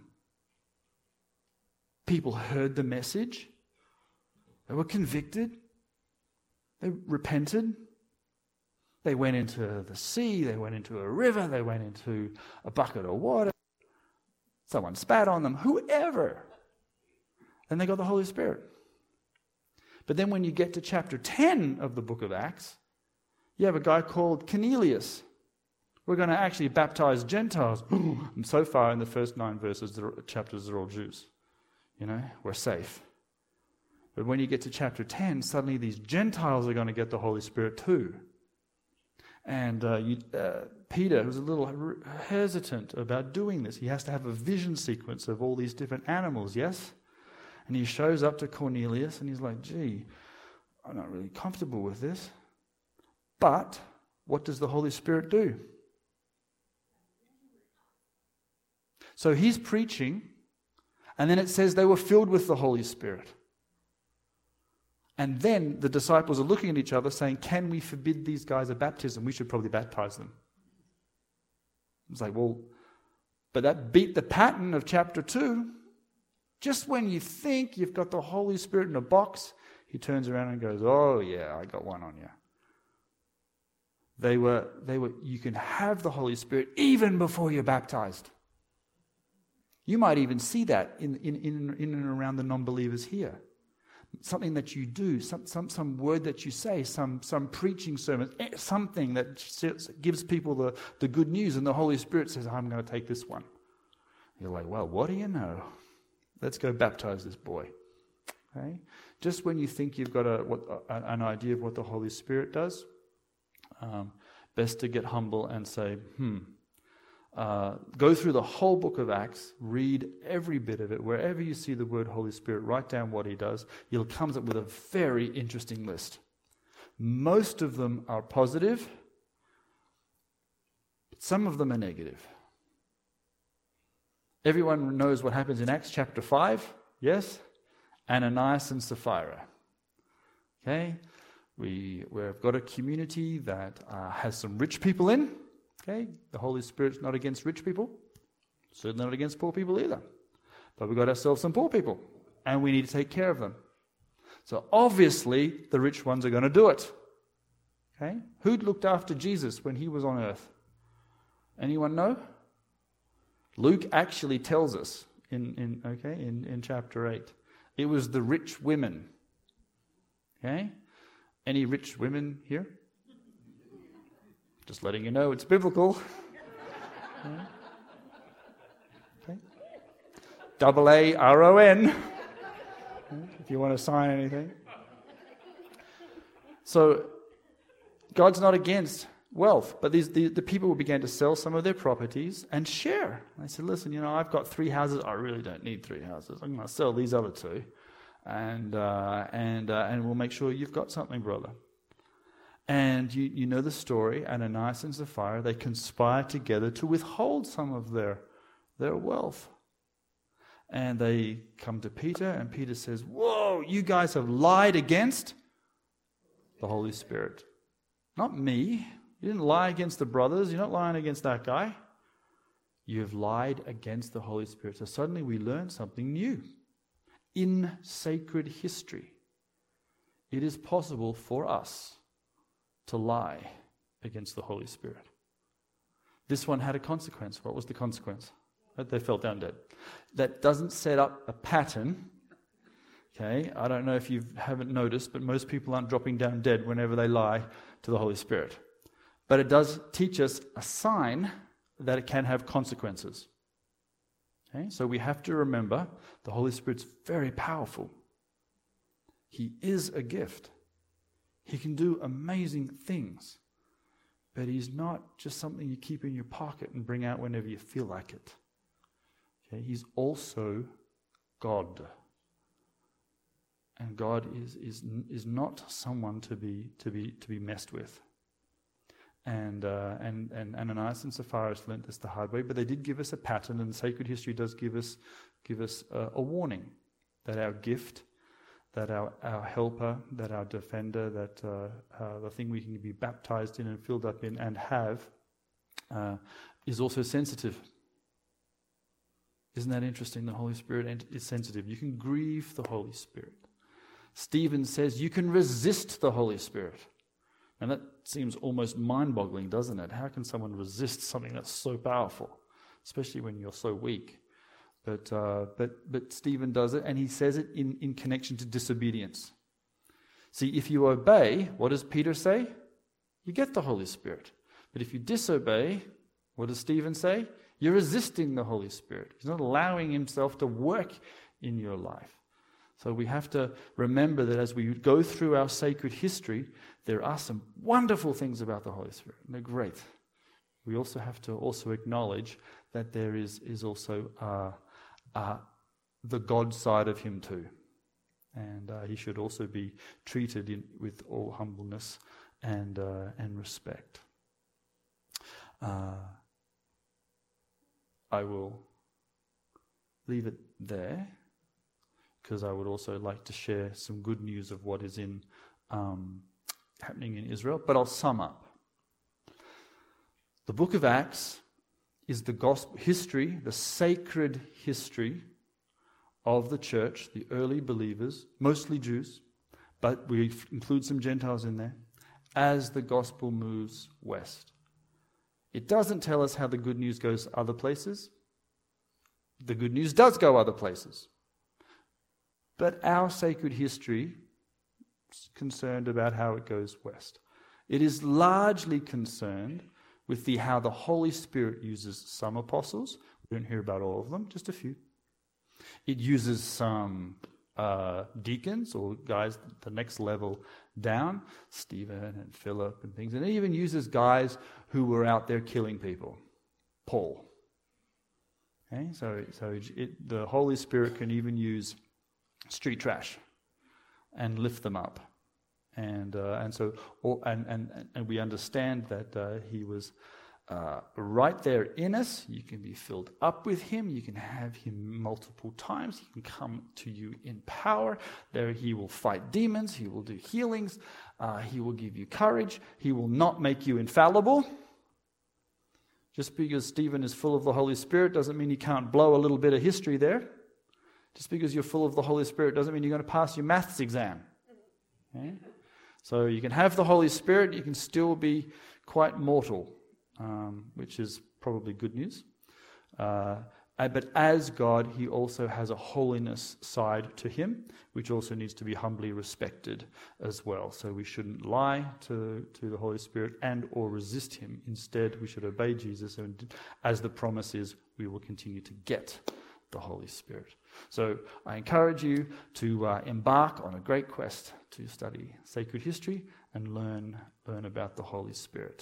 People heard the message. They were convicted. They repented. They went into the sea. They went into a river. They went into a bucket of water. Someone spat on them. Whoever. And they got the Holy Spirit. But then when you get to chapter ten of the book of Acts, you have a guy called Cornelius. We're going to actually baptize Gentiles. And so far in the first nine verses, the chapters are all Jews. You know, we're safe. But when you get to chapter ten, suddenly these Gentiles are going to get the Holy Spirit too. And uh, you, uh, Peter was a little hesitant about doing this. He has to have a vision sequence of all these different animals, yes? And he shows up to Cornelius and he's like, gee, I'm not really comfortable with this. But what does the Holy Spirit do? So he's preaching, and then it says they were filled with the Holy Spirit. And then the disciples are looking at each other saying, can we forbid these guys a baptism? We should probably baptize them. It's like, well, but that beat the pattern of chapter two. Just when you think you've got the Holy Spirit in a box, he turns around and goes, oh yeah, I got one on you. They were, they were, you can have the Holy Spirit even before you're baptized. You might even see that in, in, in, in and around the non-believers here. Something that you do, some, some, some word that you say, some, some preaching sermon, something that gives people the, the good news, and the Holy Spirit says, I'm going to take this one. You're like, well, what do you know? Let's go baptize this boy. Okay? Just when you think you've got a, what, a, an idea of what the Holy Spirit does, um, best to get humble and say, hmm, Uh, go through the whole book of Acts, read every bit of it. Wherever you see the word Holy Spirit, write down what he does. You'll come up with a very interesting list. Most of them are positive, but some of them are negative. Everyone knows what happens in Acts chapter five, yes? Ananias and Sapphira. Okay? We, we've got a community that uh, has some rich people in. Okay, the Holy Spirit's not against rich people, certainly not against poor people either. But we've got ourselves some poor people, and we need to take care of them. So obviously, the rich ones are going to do it. Okay, who looked after Jesus when he was on earth? Anyone know? Luke actually tells us in, in okay in, in chapter eight. It was the rich women. Okay, any rich women here? Just letting you know it's biblical. Okay. Double A R O N. If you want to sign anything. So, God's not against wealth, but these, the, the people began to sell some of their properties and share. They said, listen, you know, I've got three houses. I really don't need three houses. I'm going to sell these other two, and uh, and uh, and we'll make sure you've got something, brother. And you, you know the story, Ananias and Sapphira, they conspire together to withhold some of their, their wealth. And they come to Peter, and Peter says, whoa, you guys have lied against the Holy Spirit. Not me. You didn't lie against the brothers. You're not lying against that guy. You have lied against the Holy Spirit. So suddenly we learn something new. In sacred history, it is possible for us to lie against the Holy Spirit. This one had a consequence. What was the consequence? They fell down dead. That doesn't set up a pattern. Okay, I don't know if you haven't noticed, but most people aren't dropping down dead whenever they lie to the Holy Spirit. But it does teach us a sign that it can have consequences. Okay, so we have to remember the Holy Spirit's very powerful. He is a gift. He can do amazing things. But he's not just something you keep in your pocket and bring out whenever you feel like it. Okay, he's also God. And God is is is not someone to be to be to be messed with. And uh, and and Ananias and Sapphira learned this the hard way, but they did give us a pattern, and sacred history does give us give us a, a warning that our gift, that our, our helper, that our defender, that uh, uh, the thing we can be baptized in and filled up in and have, uh, is also sensitive. Isn't that interesting? The Holy Spirit is sensitive. You can grieve the Holy Spirit. Stephen says you can resist the Holy Spirit. And that seems almost mind-boggling, doesn't it? How can someone resist something that's so powerful, especially when you're so weak? But uh, but but Stephen does it, and he says it in, in connection to disobedience. See, if you obey, what does Peter say? You get the Holy Spirit. But if you disobey, what does Stephen say? You're resisting the Holy Spirit. He's not allowing himself to work in your life. So we have to remember that as we go through our sacred history, there are some wonderful things about the Holy Spirit. And they're great. We also have to also acknowledge that there is, is also uh, uh, the God side of him too. And uh, he should also be treated in, with all humbleness and, uh, and respect. Uh, I will leave it there, because I would also like to share some good news of what is in um, happening in Israel. But I'll sum up. The book of Acts is the gospel history, the sacred history of the church, the early believers, mostly Jews, but we include some Gentiles in there, as the gospel moves west. It doesn't tell us how the good news goes other places. The good news does go other places. But our sacred history is concerned about how it goes west. It is largely concerned with the how the Holy Spirit uses some apostles. We don't hear about all of them, just a few. It uses some uh, deacons or guys the next level down, Stephen and Philip and things. And it even uses guys who were out there killing people. Paul. Okay, so so it, the Holy Spirit can even use street trash and lift them up, and uh, and so or, and and and we understand that uh, he was uh, right there in us. You can be filled up with him. You can have him multiple times. He can come to you in power. There, he will fight demons. He will do healings. Uh, he will give you courage. He will not make you infallible. Just because Stephen is full of the Holy Spirit doesn't mean you can't blow a little bit of history there. Just because you're full of the Holy Spirit doesn't mean you're going to pass your maths exam. Okay? So you can have the Holy Spirit, you can still be quite mortal, um, which is probably good news. Uh, but as God, he also has a holiness side to him, which also needs to be humbly respected as well. So we shouldn't lie to, to the Holy Spirit and or resist him. Instead, we should obey Jesus, and as the promise is, we will continue to get the Holy Spirit. So I encourage you to uh, embark on a great quest to study sacred history and learn learn about the Holy Spirit.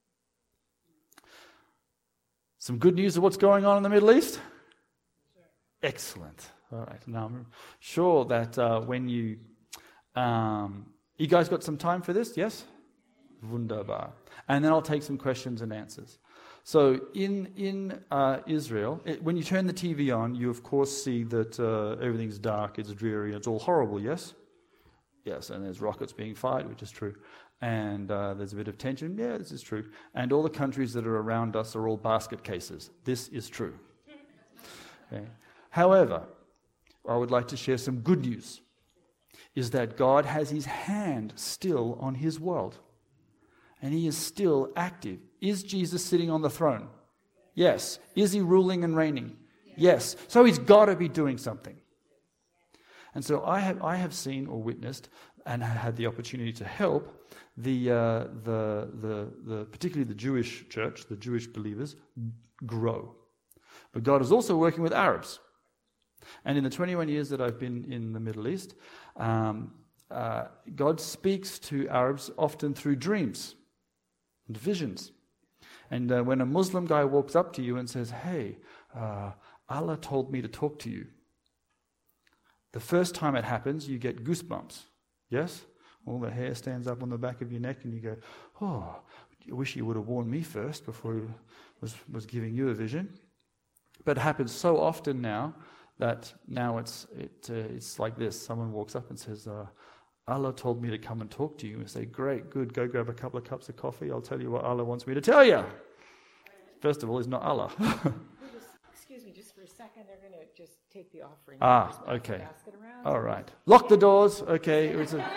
Some good news of what's going on in the Middle East? Excellent. All right. Now I'm sure that uh, when you... Um, you guys got some time for this? Yes? Wunderbar. And then I'll take some questions and answers. So in in uh, Israel, it, when you turn the T V on, you of course see that uh, everything's dark, it's dreary, it's all horrible, yes? Yes, and there's rockets being fired, which is true. And uh, there's a bit of tension, yeah, this is true. And all the countries that are around us are all basket cases. This is true. Okay. However, I would like to share some good news, is that God has his hand still on his world. And he is still active. Is Jesus sitting on the throne? Yes. Is he ruling and reigning? Yes. So he's got to be doing something. And so I have I have seen or witnessed and had the opportunity to help the uh, the the the particularly the Jewish church, the Jewish believers, grow. But God is also working with Arabs. And in the twenty-one years that I've been in the Middle East, um, uh, God speaks to Arabs often through dreams and visions. And uh, when a Muslim guy walks up to you and says, hey, uh, Allah told me to talk to you, the first time it happens, you get goosebumps. Yes? All the hair stands up on the back of your neck and you go, oh, I wish he would have warned me first before he was, was giving you a vision. But it happens so often now that now it's it, uh, it's like this. Someone walks up and says, uh, Allah told me to come and talk to you. And we say, great, good, go grab a couple of cups of coffee. I'll tell you what Allah wants me to tell you. First of all, it's not Allah.
Excuse me, just for a second, they're going to just take the offering.
Ah,
Just pass the
okay.
basket around.
All right. Lock the doors. Okay. It's a,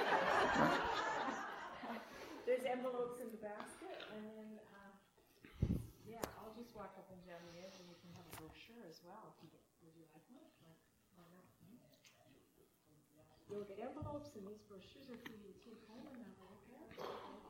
There's envelopes in the basket, and then, uh, yeah, I'll just walk up and down the edge, and you can have a brochure as well. Would you like one? Like, why not? You'll get envelopes, and these brochures are for you to take home and have a look at.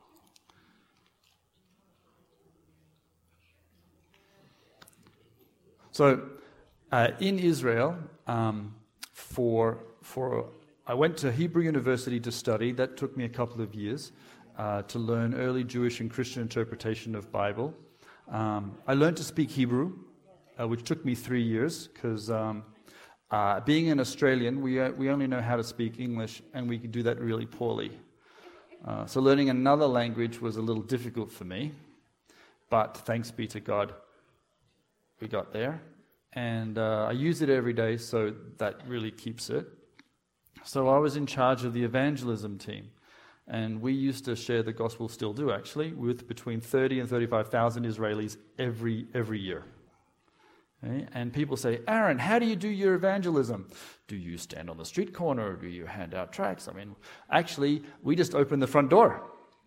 So, uh, in Israel, um, for for I went to Hebrew University to study. That took me a couple of years uh, to learn early Jewish and Christian interpretation of Bible. Um, I learned to speak Hebrew, uh, which took me three years because um, uh, being an Australian, we uh, we only know how to speak English, and we could do that really poorly. Uh, so learning another language was a little difficult for me, but thanks be to God, we got there. And uh, I use it every day, so that really keeps it. So I was in charge of the evangelism team. And we used to share the gospel, still do actually, with between thirty and thirty-five thousand Israelis every every year. Okay? And people say, Aaron, how do you do your evangelism? Do you stand on the street corner or do you hand out tracts? I mean, actually, we just open the front door.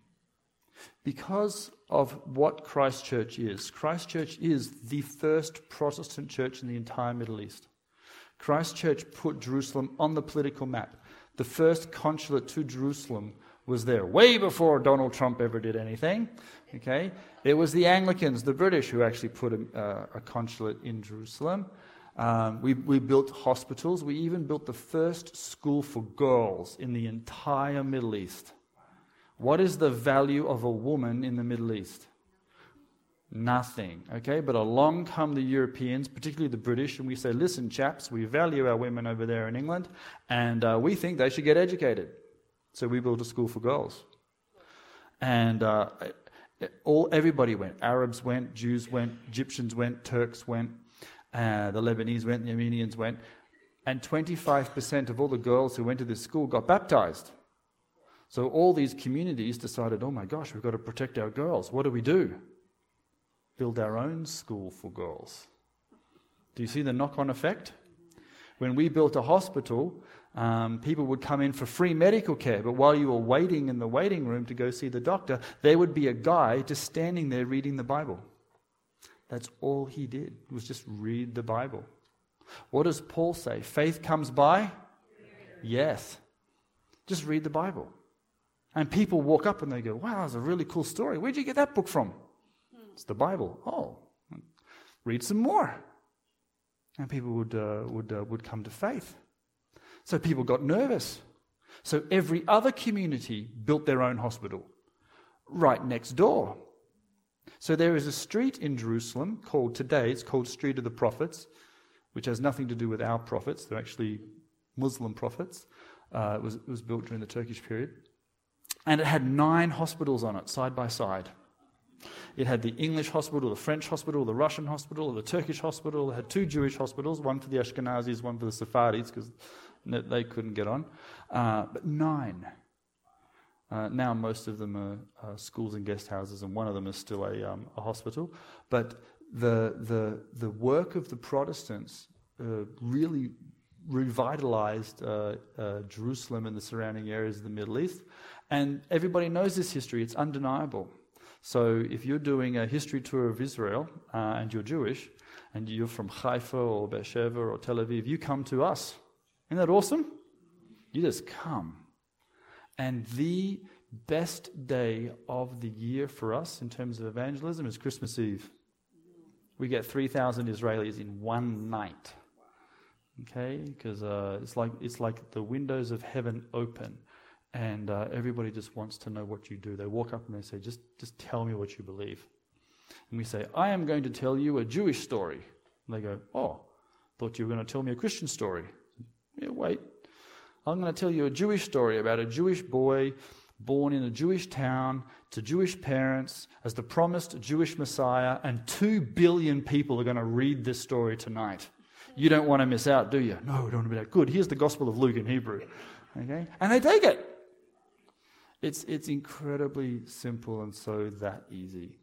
Because of what Christ Church is. Christ Church is the first Protestant church in the entire Middle East. Christ Church put Jerusalem on the political map. The first consulate to Jerusalem was there way before Donald Trump ever did anything. Okay, it was the Anglicans, the British, who actually put a, uh, a consulate in Jerusalem. Um, we, we built hospitals. We even built the first school for girls in the entire Middle East. What is the value of a woman in the Middle East? Nothing, okay? But along come the Europeans, particularly the British, and we say, listen, chaps, we value our women over there in England, and uh, we think they should get educated. So we built a school for girls. And uh, all everybody went. Arabs went, Jews went, Egyptians went, Turks went, uh, the Lebanese went, the Armenians went, and twenty-five percent of all the girls who went to this school got baptized. So all these communities decided, oh my gosh, we've got to protect our girls. What do we do? Build our own school for girls. Do you see the knock-on effect? When we built a hospital, um, people would come in for free medical care, but while you were waiting in the waiting room to go see the doctor, there would be a guy just standing there reading the Bible. That's all he did, was just read the Bible. What does Paul say? Faith comes by? Yes. Just read the Bible. And people walk up and they go, wow, that's a really cool story. Where'd you get that book from? It's the Bible. Oh, read some more. And people would uh, would uh, would come to faith. So people got nervous. So every other community built their own hospital right next door. So there is a street in Jerusalem called today, it's called Street of the Prophets, which has nothing to do with our prophets. They're actually Muslim prophets. Uh, it was it was built during the Turkish period. And it had nine hospitals on it, side by side. It had the English hospital, the French hospital, the Russian hospital, the Turkish hospital. It had two Jewish hospitals, one for the Ashkenazis, one for the Sephardi's, because they couldn't get on. Uh, but nine. Uh, now most of them are, are schools and guest houses, and one of them is still a, um, a hospital. But the, the, the work of the Protestants uh, really revitalized uh, uh, Jerusalem and the surrounding areas of the Middle East. And everybody knows this history. It's undeniable. So if you're doing a history tour of Israel uh, and you're Jewish, and you're from Haifa or Beersheba or Tel Aviv, you come to us. Isn't that awesome? You just come. And the best day of the year for us in terms of evangelism is Christmas Eve. We get three thousand Israelis in one night. Okay? Because uh, it's like it's like the windows of heaven open, and uh, everybody just wants to know what you do. They walk up and they say, just, just tell me what you believe. And we say, I am going to tell you a Jewish story. And they go, oh, thought you were going to tell me a Christian story. Yeah, wait. I'm going to tell you a Jewish story about a Jewish boy born in a Jewish town to Jewish parents as the promised Jewish Messiah, and two billion people are going to read this story tonight. You don't want to miss out, do you? No, we don't want to miss out. Good. Here's the Gospel of Luke in Hebrew. Okay? And they take it. It's, it's incredibly simple and so that easy.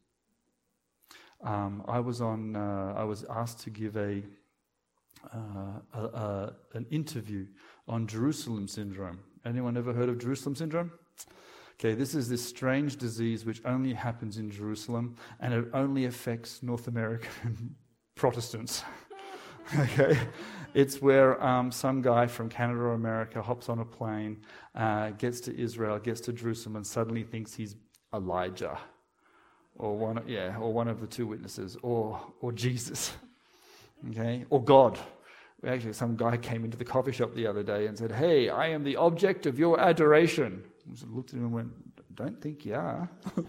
Um, I was on. Uh, I was asked to give a, uh, a, a an interview on Jerusalem syndrome. Anyone ever heard of Jerusalem syndrome? Okay, this is this strange disease which only happens in Jerusalem, and it only affects North American Protestants. Okay, it's where um, some guy from Canada or America hops on a plane, uh, gets to Israel, gets to Jerusalem, and suddenly thinks he's Elijah. Or one, yeah, or one of the two witnesses, or or Jesus, okay, or God. Actually, some guy came into the coffee shop the other day and said, "Hey, I am the object of your adoration." I looked at him and went, "Don't think you are."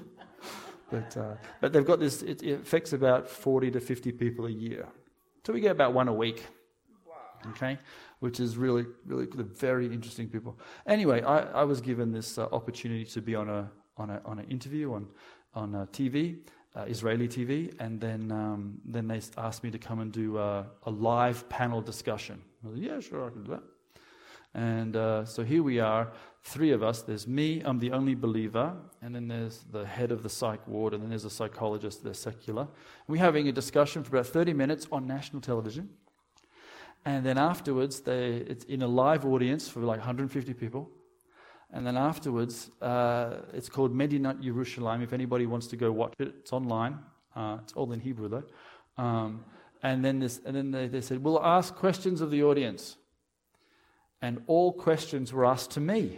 but uh, but they've got this. It, it affects about forty to fifty people a year, so we get about one a week. Wow. Okay, which is really really very interesting people. Anyway, I, I was given this uh, opportunity to be on a on a on an interview on. on uh, T V, uh, Israeli T V, and then um, then they asked me to come and do uh, a live panel discussion. I was like, yeah, sure, I can do that. And uh, so here we are, three of us. There's me, I'm the only believer, and then there's the head of the psych ward, and then there's a psychologist, they're secular. And we're having a discussion for about thirty minutes on national television. And then afterwards, they, it's in a live audience for like one hundred fifty people. And then afterwards, uh, it's called Medinat Yerushalayim. If anybody wants to go watch it, it's online. Uh, it's all in Hebrew, though. Um, and then, this, and then they, they said, we'll ask questions of the audience. And all questions were asked to me.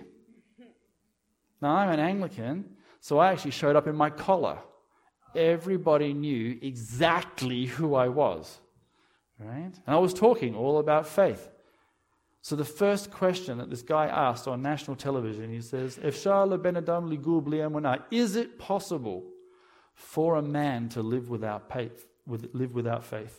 Now, I'm an Anglican, so I actually showed up in my collar. Everybody knew exactly who I was. Right? And I was talking all about faith. So the first question that this guy asked on national television, he says, is it possible for a man to live without faith? With, live without faith?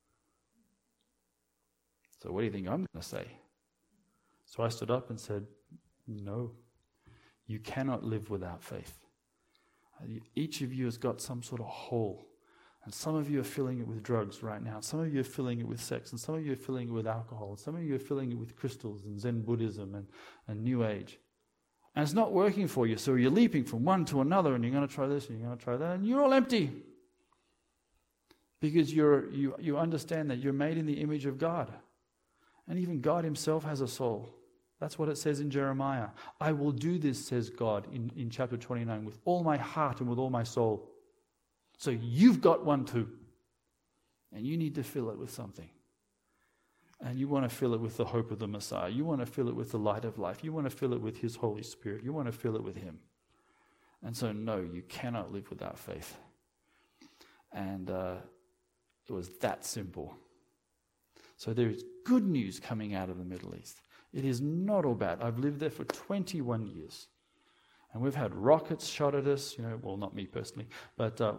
So what do you think I'm going to say? So I stood up and said, no, you cannot live without faith. Each of you has got some sort of hole. And some of you are filling it with drugs right now. Some of you are filling it with sex. And some of you are filling it with alcohol. And some of you are filling it with crystals and Zen Buddhism and, and New Age. And it's not working for you. So you're leaping from one to another, and you're going to try this and you're going to try that. And you're all empty. Because you're, you, you understand that you're made in the image of God. And even God himself has a soul. That's what it says in Jeremiah. I will do this, says God in, in chapter twenty-nine, with all my heart and with all my soul. So you've got one too. And you need to fill it with something. And you want to fill it with the hope of the Messiah. You want to fill it with the light of life. You want to fill it with his Holy Spirit. You want to fill it with him. And so no, you cannot live without faith. And uh, it was that simple. So there is good news coming out of the Middle East. It is not all bad. I've lived there for twenty-one years. And we've had rockets shot at us, you know, well, not me personally, but uh,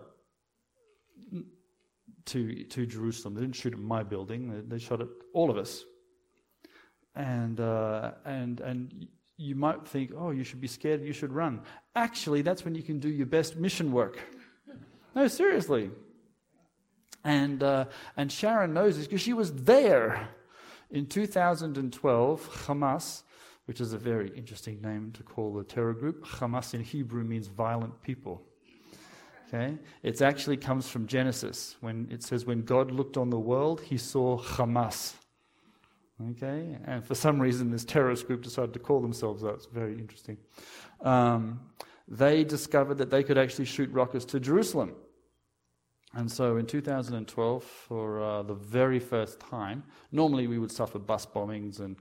to to Jerusalem. They didn't shoot at my building. They, they shot at all of us. And uh, and and you might think, oh, you should be scared, you should run. Actually, that's when you can do your best mission work. No, seriously. And uh, and Sharon knows this because she was there in two thousand twelve. Hamas, which is a very interesting name to call a terror group. Hamas in Hebrew means violent people. Okay, it actually comes from Genesis when it says, "When God looked on the world, He saw Hamas." Okay, and for some reason, this terrorist group decided to call themselves that. It's very interesting. Um, they discovered that they could actually shoot rockets to Jerusalem. And so in two thousand twelve, for uh, the very first time, normally we would suffer bus bombings and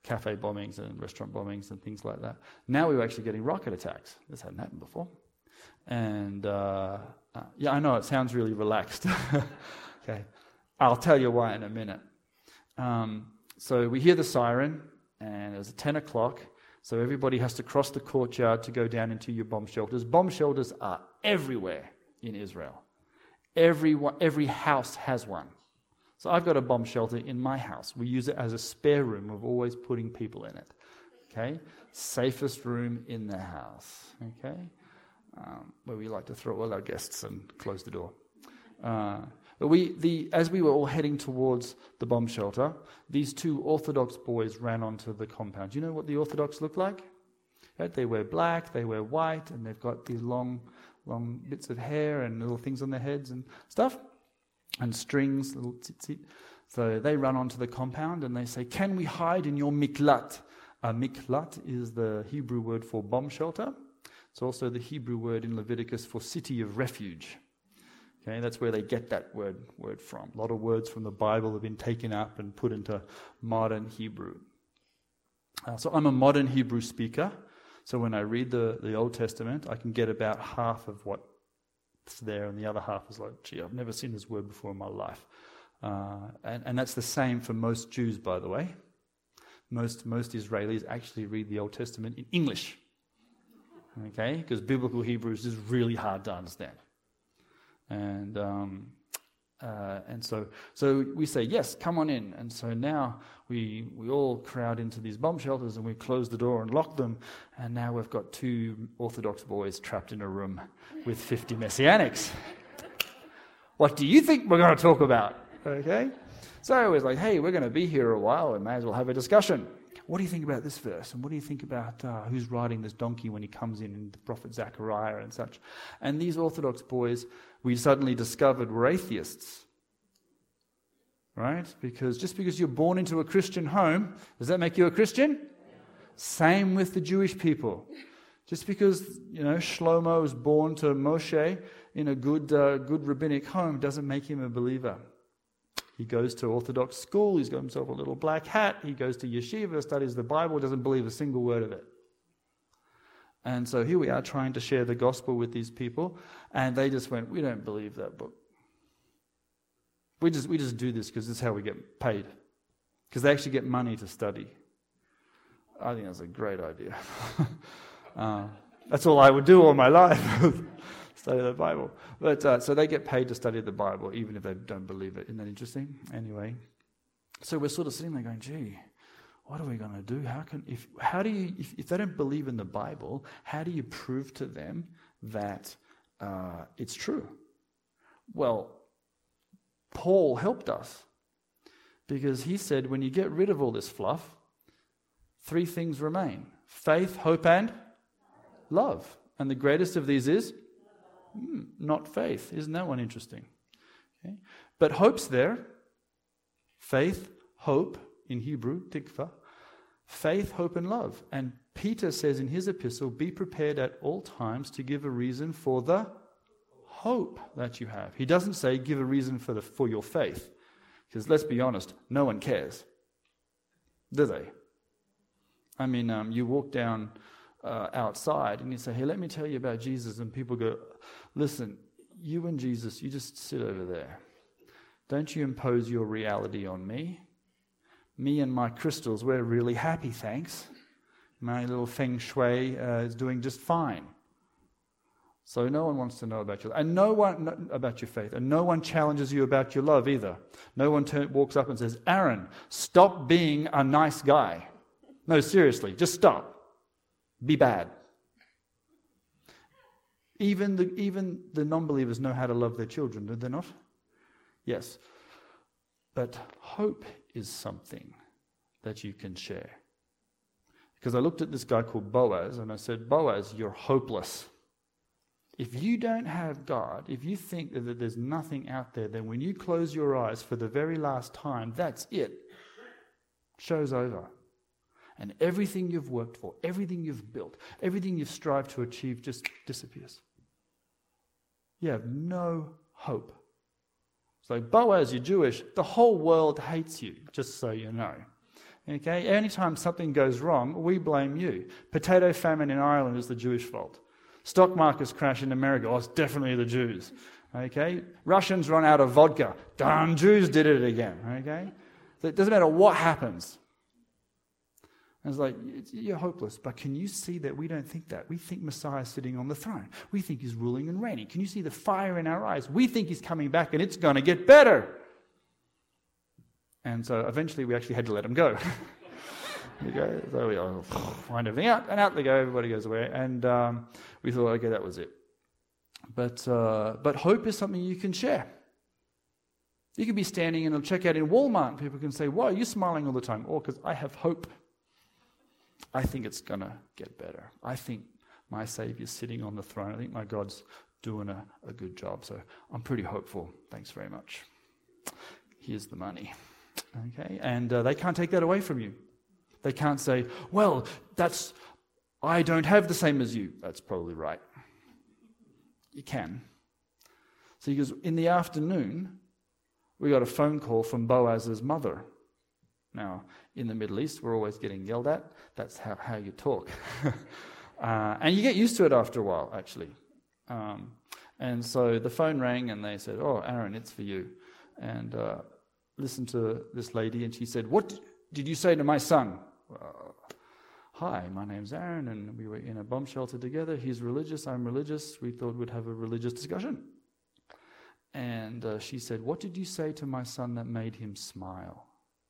cafe bombings and restaurant bombings and things like that. Now we were actually getting rocket attacks. This hadn't happened before. And uh, uh, yeah, I know it sounds really relaxed. Okay, I'll tell you why in a minute. Um, so we hear the siren, and it was ten o'clock. So everybody has to cross the courtyard to go down into your bomb shelters. Bomb shelters are everywhere in Israel. Every every house has one. So I've got a bomb shelter in my house. We use it as a spare room. We're always putting people in it. Okay, safest room in the house. Okay. Um, where we like to throw all our guests and close the door. Uh, but we, the, as we were all heading towards the bomb shelter, these two Orthodox boys ran onto the compound. Do you know what the Orthodox look like? Right? They wear black, they wear white, and they've got these long, long bits of hair and little things on their heads and stuff, and strings, little tzitzit. So they run onto the compound and they say, "Can we hide in your miklat?" A miklat is the Hebrew word for bomb shelter. It's also the Hebrew word in Leviticus for city of refuge. Okay, that's where they get that word word from. A lot of words from the Bible have been taken up and put into modern Hebrew. Uh, so I'm a modern Hebrew speaker. So when I read the, the Old Testament, I can get about half of what's there, and the other half is like, gee, I've never seen this word before in my life. Uh, and, and that's the same for most Jews, by the way. Most most Israelis actually read the Old Testament in English. Okay, because biblical Hebrew is just really hard to understand, and um, uh, and so so we say yes, come on in, and so now we we all crowd into these bomb shelters and we close the door and lock them, and now we've got two Orthodox boys trapped in a room with fifty Messianics. What do you think we're going to talk about? Okay, so I was like, hey, we're going to be here a while, we may as well have a discussion. What do you think about this verse? And what do you think about uh, who's riding this donkey when he comes in, and the prophet Zechariah and such? And these Orthodox boys, we suddenly discovered, were atheists. Right? Because just because you're born into a Christian home, does that make you a Christian? Same with the Jewish people. Just because, you know, Shlomo was born to Moshe in a good, uh, good rabbinic home doesn't make him a believer. He goes to Orthodox school, he's got himself a little black hat, he goes to yeshiva, studies the Bible, doesn't believe a single word of it. And so here we are trying to share the gospel with these people, and they just went, we don't believe that book. We just we just do this because this is how we get paid. Because they actually get money to study. I think that's a great idea. uh, that's all I would do all my life. Study the Bible. But uh, so they get paid to study the Bible, even if they don't believe it. Isn't that interesting? Anyway, so we're sort of sitting there going, gee, what are we going to do? How can if how do you if, if they don't believe in the Bible, how do you prove to them that uh, it's true? Well, Paul helped us, because he said when you get rid of all this fluff, three things remain: faith, hope, and love. And the greatest of these is Hmm, not faith. Isn't that one interesting? Okay. But hope's there. Faith, hope, in Hebrew, tikva. Faith, hope, and love. And Peter says in his epistle, be prepared at all times to give a reason for the hope that you have. He doesn't say give a reason for the for your faith. Because let's be honest, no one cares. Do they? I mean, um, you walk down Uh, outside and you say, hey, let me tell you about Jesus, and people go, listen, you and Jesus, you just sit over there. Don't you impose your reality on me. Me and my crystals, we're really happy, thanks. My little feng shui uh, is doing just fine. So no one wants to know about your and no one no, about your faith, and no one challenges you about your love either. No one turn, walks up and says, Aaron, stop being a nice guy. No, seriously, just stop. Be bad. Even the even the non-believers know how to love their children, do they not? Yes. But hope is something that you can share. Because I looked at this guy called Boaz, and I said, Boaz, you're hopeless. If you don't have God, if you think that there's nothing out there, then when you close your eyes for the very last time, that's it. Show's over. And everything you've worked for, everything you've built, everything you've strived to achieve just disappears. You have no hope. It's like, Boaz, you're Jewish. The whole world hates you, just so you know. Okay? Anytime something goes wrong, we blame you. Potato famine in Ireland is the Jewish fault. Stock markets crash in America, oh, it's definitely the Jews. Okay? Russians run out of vodka, darn Jews did it again. Okay? So it doesn't matter what happens. And it's like, you're hopeless, but can you see that we don't think that? We think Messiah is sitting on the throne. We think he's ruling and reigning. Can you see the fire in our eyes? We think he's coming back and it's going to get better. And so eventually we actually had to let him go. we go so we oh, find everything out, and out they go, everybody goes away. And um, we thought, okay, that was it. But, uh, but hope is something you can share. You can be standing in a checkout in Walmart and people can say, why are you smiling all the time? Oh, because I have hope. I think it's going to get better. I think my Saviour's sitting on the throne. I think my God's doing a, a good job. So I'm pretty hopeful. Thanks very much. Here's the money. Okay? And uh, they can't take that away from you. They can't say, well, that's, I don't have the same as you. That's probably right. You can. So he goes, in the afternoon, we got a phone call from Boaz's mother. Now, in the Middle East, we're always getting yelled at. That's how, how you talk. uh, and you get used to it after a while, actually. Um, and so the phone rang and they said, oh, Aaron, it's for you. And uh, listen to this lady, and she said, what did you say to my son? Uh, Hi, my name's Aaron, and we were in a bomb shelter together. He's religious, I'm religious. We thought we'd have a religious discussion. And uh, she said, what did you say to my son that made him smile?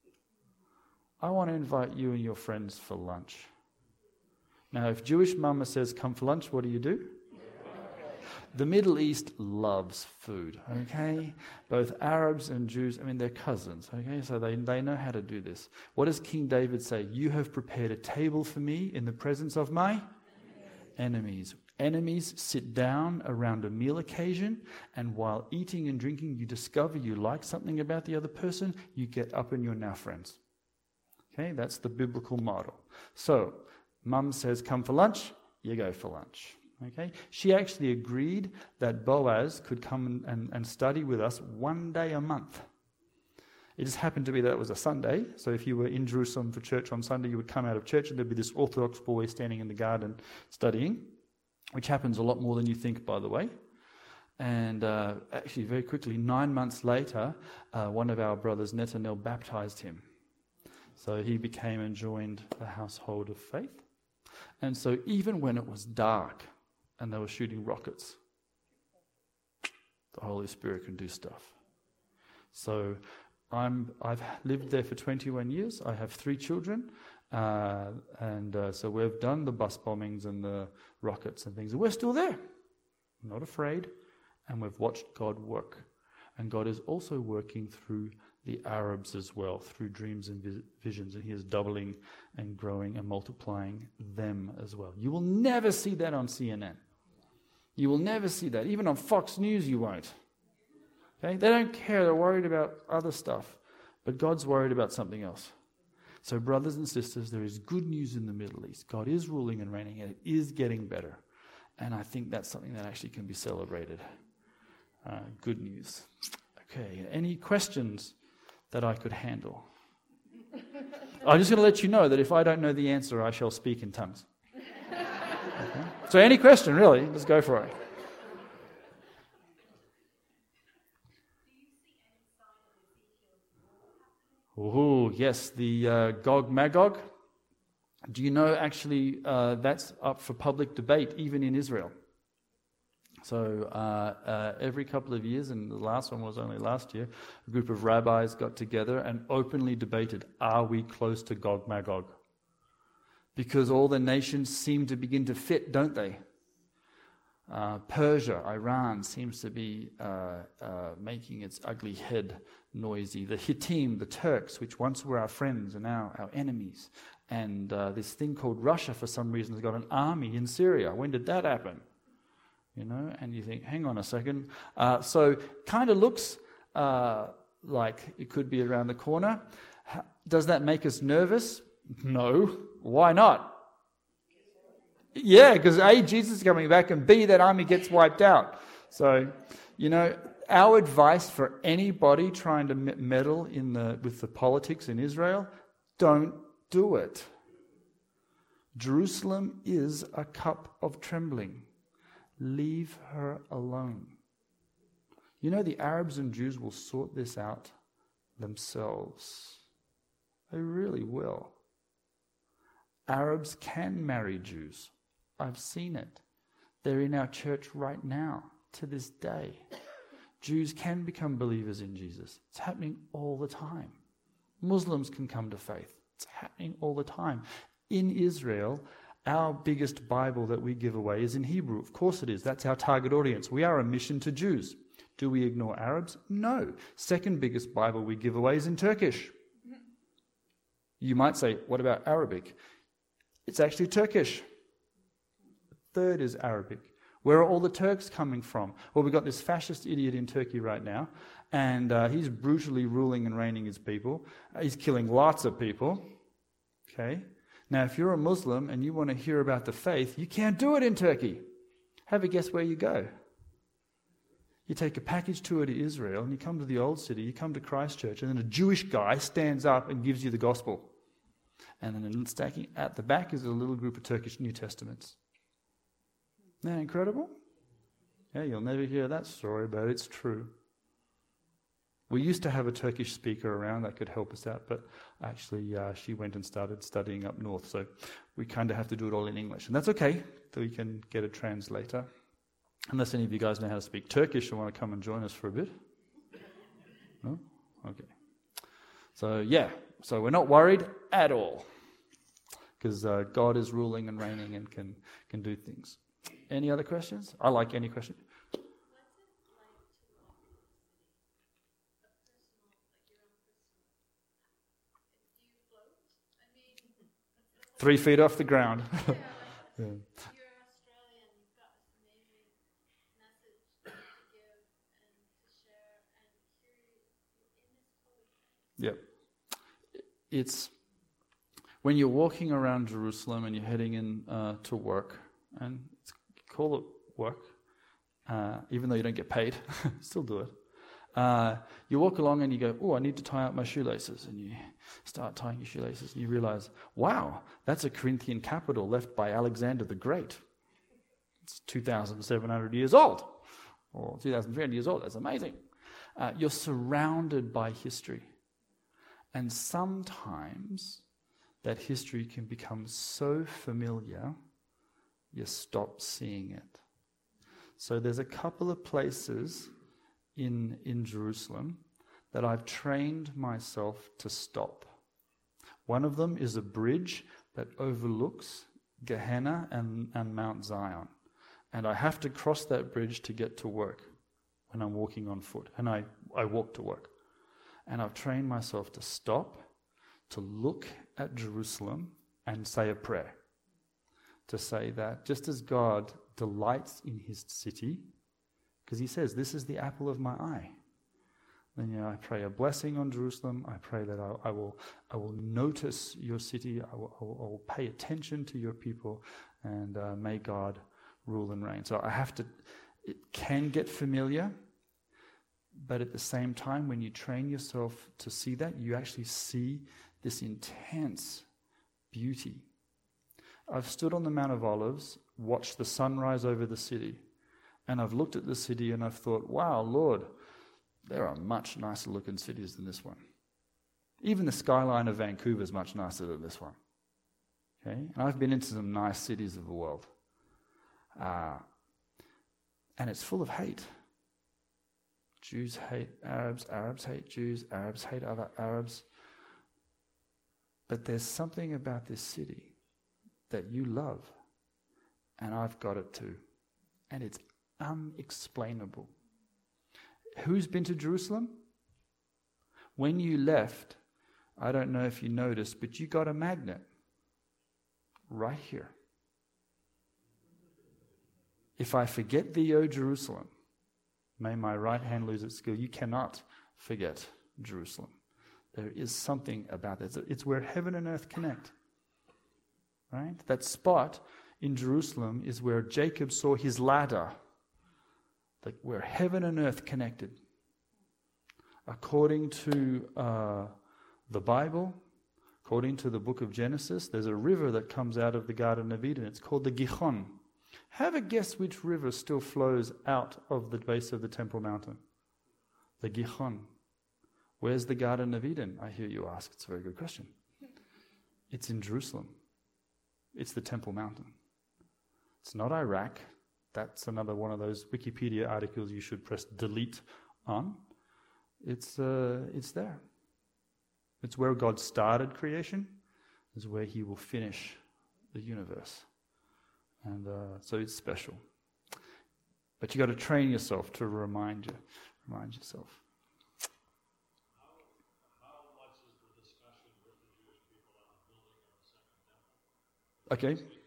I want to invite you and your friends for lunch. Now, if Jewish mama says, come for lunch, what do you do? The Middle East loves food, okay? Both Arabs and Jews, I mean, they're cousins, okay? So they, they know how to do this. What does King David say? You have prepared a table for me in the presence of my enemies. Enemies sit down around a meal occasion, and while eating and drinking, you discover you like something about the other person, you get up and you're now friends. Okay, that's the biblical model. So, mum says, come for lunch, you go for lunch. Okay, she actually agreed that Boaz could come and, and, and study with us one day a month. It just happened to be that it was a Sunday, so if you were in Jerusalem for church on Sunday, you would come out of church and there'd be this Orthodox boy standing in the garden studying, which happens a lot more than you think, by the way. And uh, actually, very quickly, nine months later, uh, one of our brothers, Netanel, baptized him. So he became and joined the household of faith. And so even when it was dark and they were shooting rockets, the Holy Spirit can do stuff. So I'm, I've lived there for twenty-one years. I have three children. Uh, and uh, so we've done the bus bombings and the rockets and things. And we're still there. Not afraid. And we've watched God work. And God is also working through the Arabs as well, through dreams and vis- visions, and he is doubling and growing and multiplying them as well. You will never see that on C N N. You will never see that. Even on Fox News you won't. Okay? They don't care. They're worried about other stuff. But God's worried about something else. So brothers and sisters, there is good news in the Middle East. God is ruling and reigning, and it is getting better. And I think that's something that actually can be celebrated. Uh, good news. Okay, any questions that I could handle? I'm just going to let you know that if I don't know the answer, I shall speak in tongues. Okay? So any question, really, let's go for it. Oh, yes, the uh, Gog Magog. Do you know, actually, uh, that's up for public debate, even in Israel. So uh, uh, every couple of years, and the last one was only last year, a group of rabbis got together and openly debated, are we close to Gog Magog? Because all the nations seem to begin to fit, don't they? Uh, Persia, Iran seems to be uh, uh, making its ugly head noisy. The Hittim, the Turks, which once were our friends, are now our enemies. And uh, this thing called Russia, for some reason, has got an army in Syria. When did that happen? You know, and you think, hang on a second. Uh, so, kind of looks uh, like it could be around the corner. Does that make us nervous? No. Why not? Yeah, because A, Jesus is coming back, and B, that army gets wiped out. So, you know, our advice for anybody trying to meddle in the with the politics in Israel, don't do it. Jerusalem is a cup of trembling. Leave her alone. You know, the Arabs and Jews will sort this out themselves. They really will. Arabs can marry Jews. I've seen it. They're in our church right now, to this day. Jews can become believers in Jesus. It's happening all the time. Muslims can come to faith. It's happening all the time. In Israel, our biggest Bible that we give away is in Hebrew. Of course it is. That's our target audience. We are a mission to Jews. Do we ignore Arabs? No. Second biggest Bible we give away is in Turkish. You might say, what about Arabic? It's actually Turkish. Third is Arabic. Where are all the Turks coming from? Well, we've got this fascist idiot in Turkey right now, and uh, he's brutally ruling and reigning his people. Uh, he's killing lots of people. Okay? Now, if you're a Muslim and you want to hear about the faith, you can't do it in Turkey. Have a guess where you go. You take a package tour to Israel, and you come to the old city, you come to Christchurch, and then a Jewish guy stands up and gives you the gospel. And then stacking at the back is a little group of Turkish New Testaments. Isn't that incredible? Yeah, you'll never hear that story, but it's true. We used to have a Turkish speaker around that could help us out, but actually uh, she went and started studying up north, so we kind of have to do it all in English. And that's okay, so we can get a translator. Unless any of you guys know how to speak Turkish and want to come and join us for a bit. No? Okay. So, yeah, so we're not worried at all, because uh, God is ruling and reigning and can, can do things. Any other questions? I like any question. Three feet off the ground.
Yeah, like, yeah. You're Australian, you've got this amazing message to give and to share, and here you're in this holy place.
Yep. It's when you're walking around Jerusalem and you're heading in uh, to work, and it's, call it work, uh, even though you don't get paid, still do it. Uh, you walk along and you go, oh, I need to tie up my shoelaces. And you start tying your shoelaces and you realize, wow, that's a Corinthian capital left by Alexander the Great. It's two thousand seven hundred years old, or two thousand three hundred years old. That's amazing. Uh, you're surrounded by history. And sometimes that history can become so familiar, you stop seeing it. So there's a couple of places in, in Jerusalem that I've trained myself to stop. One of them is a bridge that overlooks Gehenna and, and Mount Zion. And I have to cross that bridge to get to work when I'm walking on foot. And I, I walk to work. And I've trained myself to stop, to look at Jerusalem and say a prayer. To say that just as God delights in his city, because he says, this is the apple of my eye. Then, you know, I pray a blessing on Jerusalem. I pray that I, I will I will notice your city. I will, I will, I will pay attention to your people. And uh, may God rule and reign. So I have to, it can get familiar. But at the same time, when you train yourself to see that, you actually see this intense beauty. I've stood on the Mount of Olives, watched the sunrise over the city, and I've looked at the city and I've thought, wow, Lord, there are much nicer looking cities than this one. Even the skyline of Vancouver is much nicer than this one. Okay, and I've been into some nice cities of the world. Uh, and it's full of hate. Jews hate Arabs, Arabs hate Jews, Arabs hate other Arabs. But there's something about this city that you love, and I've got it too. And it's unexplainable. Who's been to Jerusalem? When you left, I don't know if you noticed, but you got a magnet right here. If I forget thee, O Jerusalem, may my right hand lose its skill. You cannot forget Jerusalem. There is something about it. It's where heaven and earth connect. Right? That spot in Jerusalem is where Jacob saw his ladder, like where heaven and earth connected. According to uh, the Bible, According to the book of Genesis, there's a river that comes out of the Garden of Eden. It's called the Gihon. Have a guess which river still flows out of the base of the Temple Mountain? The Gihon. Where's the Garden of Eden? I hear you ask. It's a very good question. It's in Jerusalem. It's the Temple Mountain. It's not Iraq. That's another one of those Wikipedia articles you should press delete on. It's uh, it's there. It's where God started creation. It's where He will finish the universe. And uh, so it's special. But you got to train yourself to remind you, remind yourself.
How, how much is the discussion with the Jewish people on the building of a second temple?
Okay.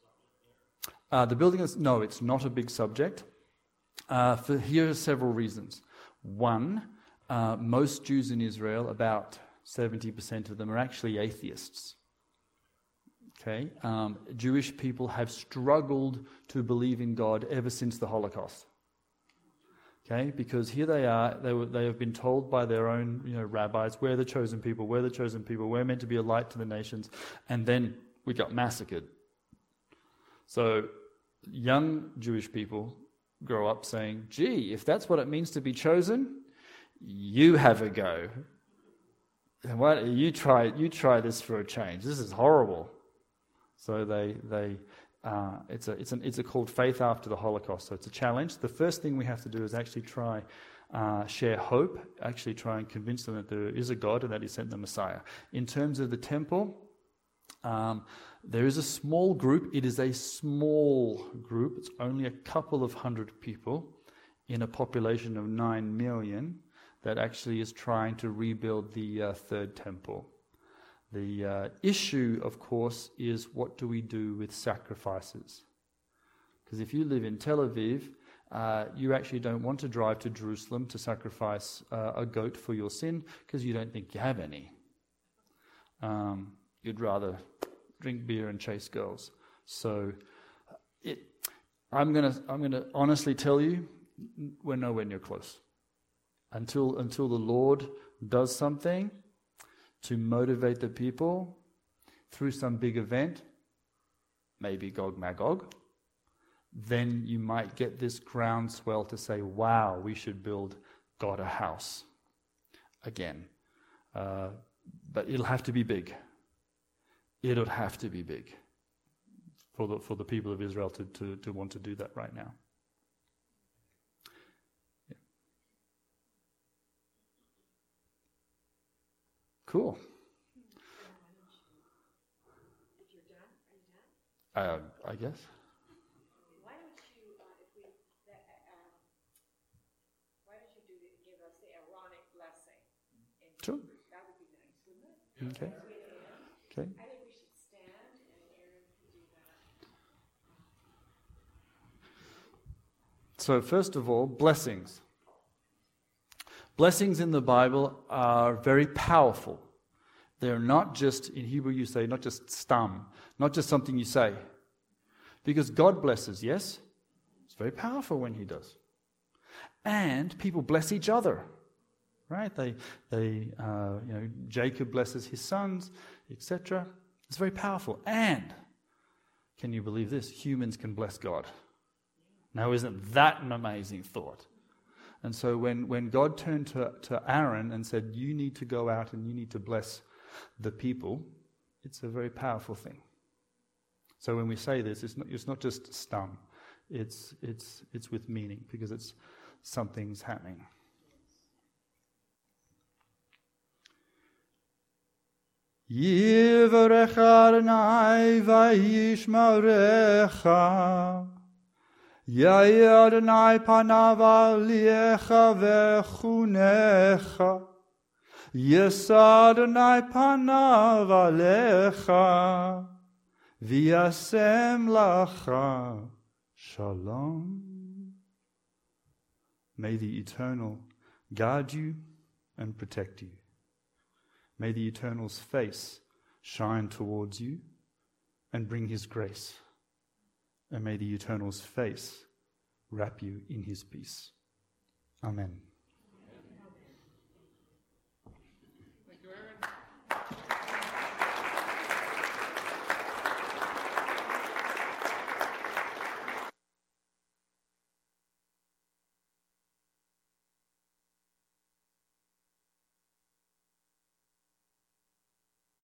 Uh, the building is, no, it's not a big subject. Uh, for here are several reasons. One, uh, most Jews in Israel, about seventy percent of them, are actually atheists. Okay, um, Jewish people have struggled to believe in God ever since the Holocaust. Okay, because here they are, they were, they have been told by their own, you know, rabbis, we're the chosen people, we're the chosen people, we're meant to be a light to the nations, and then we got massacred. So young Jewish people grow up saying, gee, if that's what it means to be chosen, you have a go. And why don't you try you try this for a change? This is horrible. So they they uh, it's a it's an it's a called faith after the Holocaust. So it's a challenge. The first thing we have to do is actually try uh, share hope. Actually try and convince them that there is a God and that He sent the Messiah. In terms of the temple, um, there is a small group. It is a small group. It's only a couple of hundred people in a population of nine million that actually is trying to rebuild the uh, third temple. The uh, issue, of course, is what do we do with sacrifices? Because if you live in Tel Aviv, uh, you actually don't want to drive to Jerusalem to sacrifice uh, a goat for your sin because you don't think you have any. Um, you'd rather drink beer and chase girls. So, it, I'm gonna I'm gonna honestly tell you, we're nowhere near close. Until until the Lord does something to motivate the people through some big event, maybe Gog Magog, then you might get this groundswell to say, wow, we should build God a house again. Uh, but it'll have to be big. It'll have to be big for the for the people of Israel to, to, to want to do that right now. Yeah. Cool.
If you're done, are you done?
Uh, I guess.
Why don't you, uh, if we, that, uh, um, why don't you do the, give us the Aaronic blessing? In
Sure.
Hebrew? That would be nice, wouldn't it?
Okay. Okay.
I think we should stand and Aaron can do that.
So first of all, blessings. Blessings in the Bible are very powerful. They're not just, in Hebrew you say, not just stam, not just something you say. Because God blesses, yes? It's very powerful when He does. And people bless each other, right? They, they, uh, you know, Jacob blesses his sons, et cetera. It's very powerful. And, can you believe this? Humans can bless God. Now, isn't that an amazing thought? And so when, when God turned to, to Aaron and said, you need to go out and you need to bless the people, it's a very powerful thing. So when we say this, it's not, it's not just stum. It's, it's, it's with meaning because it's something's happening. Yivarech Adonai vayishmerecha Yair Adonai panav aliecha vechunecha Yesa Adonai panav alecha V'yasem lacha shalom. May the Eternal guard you and protect you. May the Eternal's face shine towards you and bring His grace. And may the Eternal's face wrap you in His peace. Amen.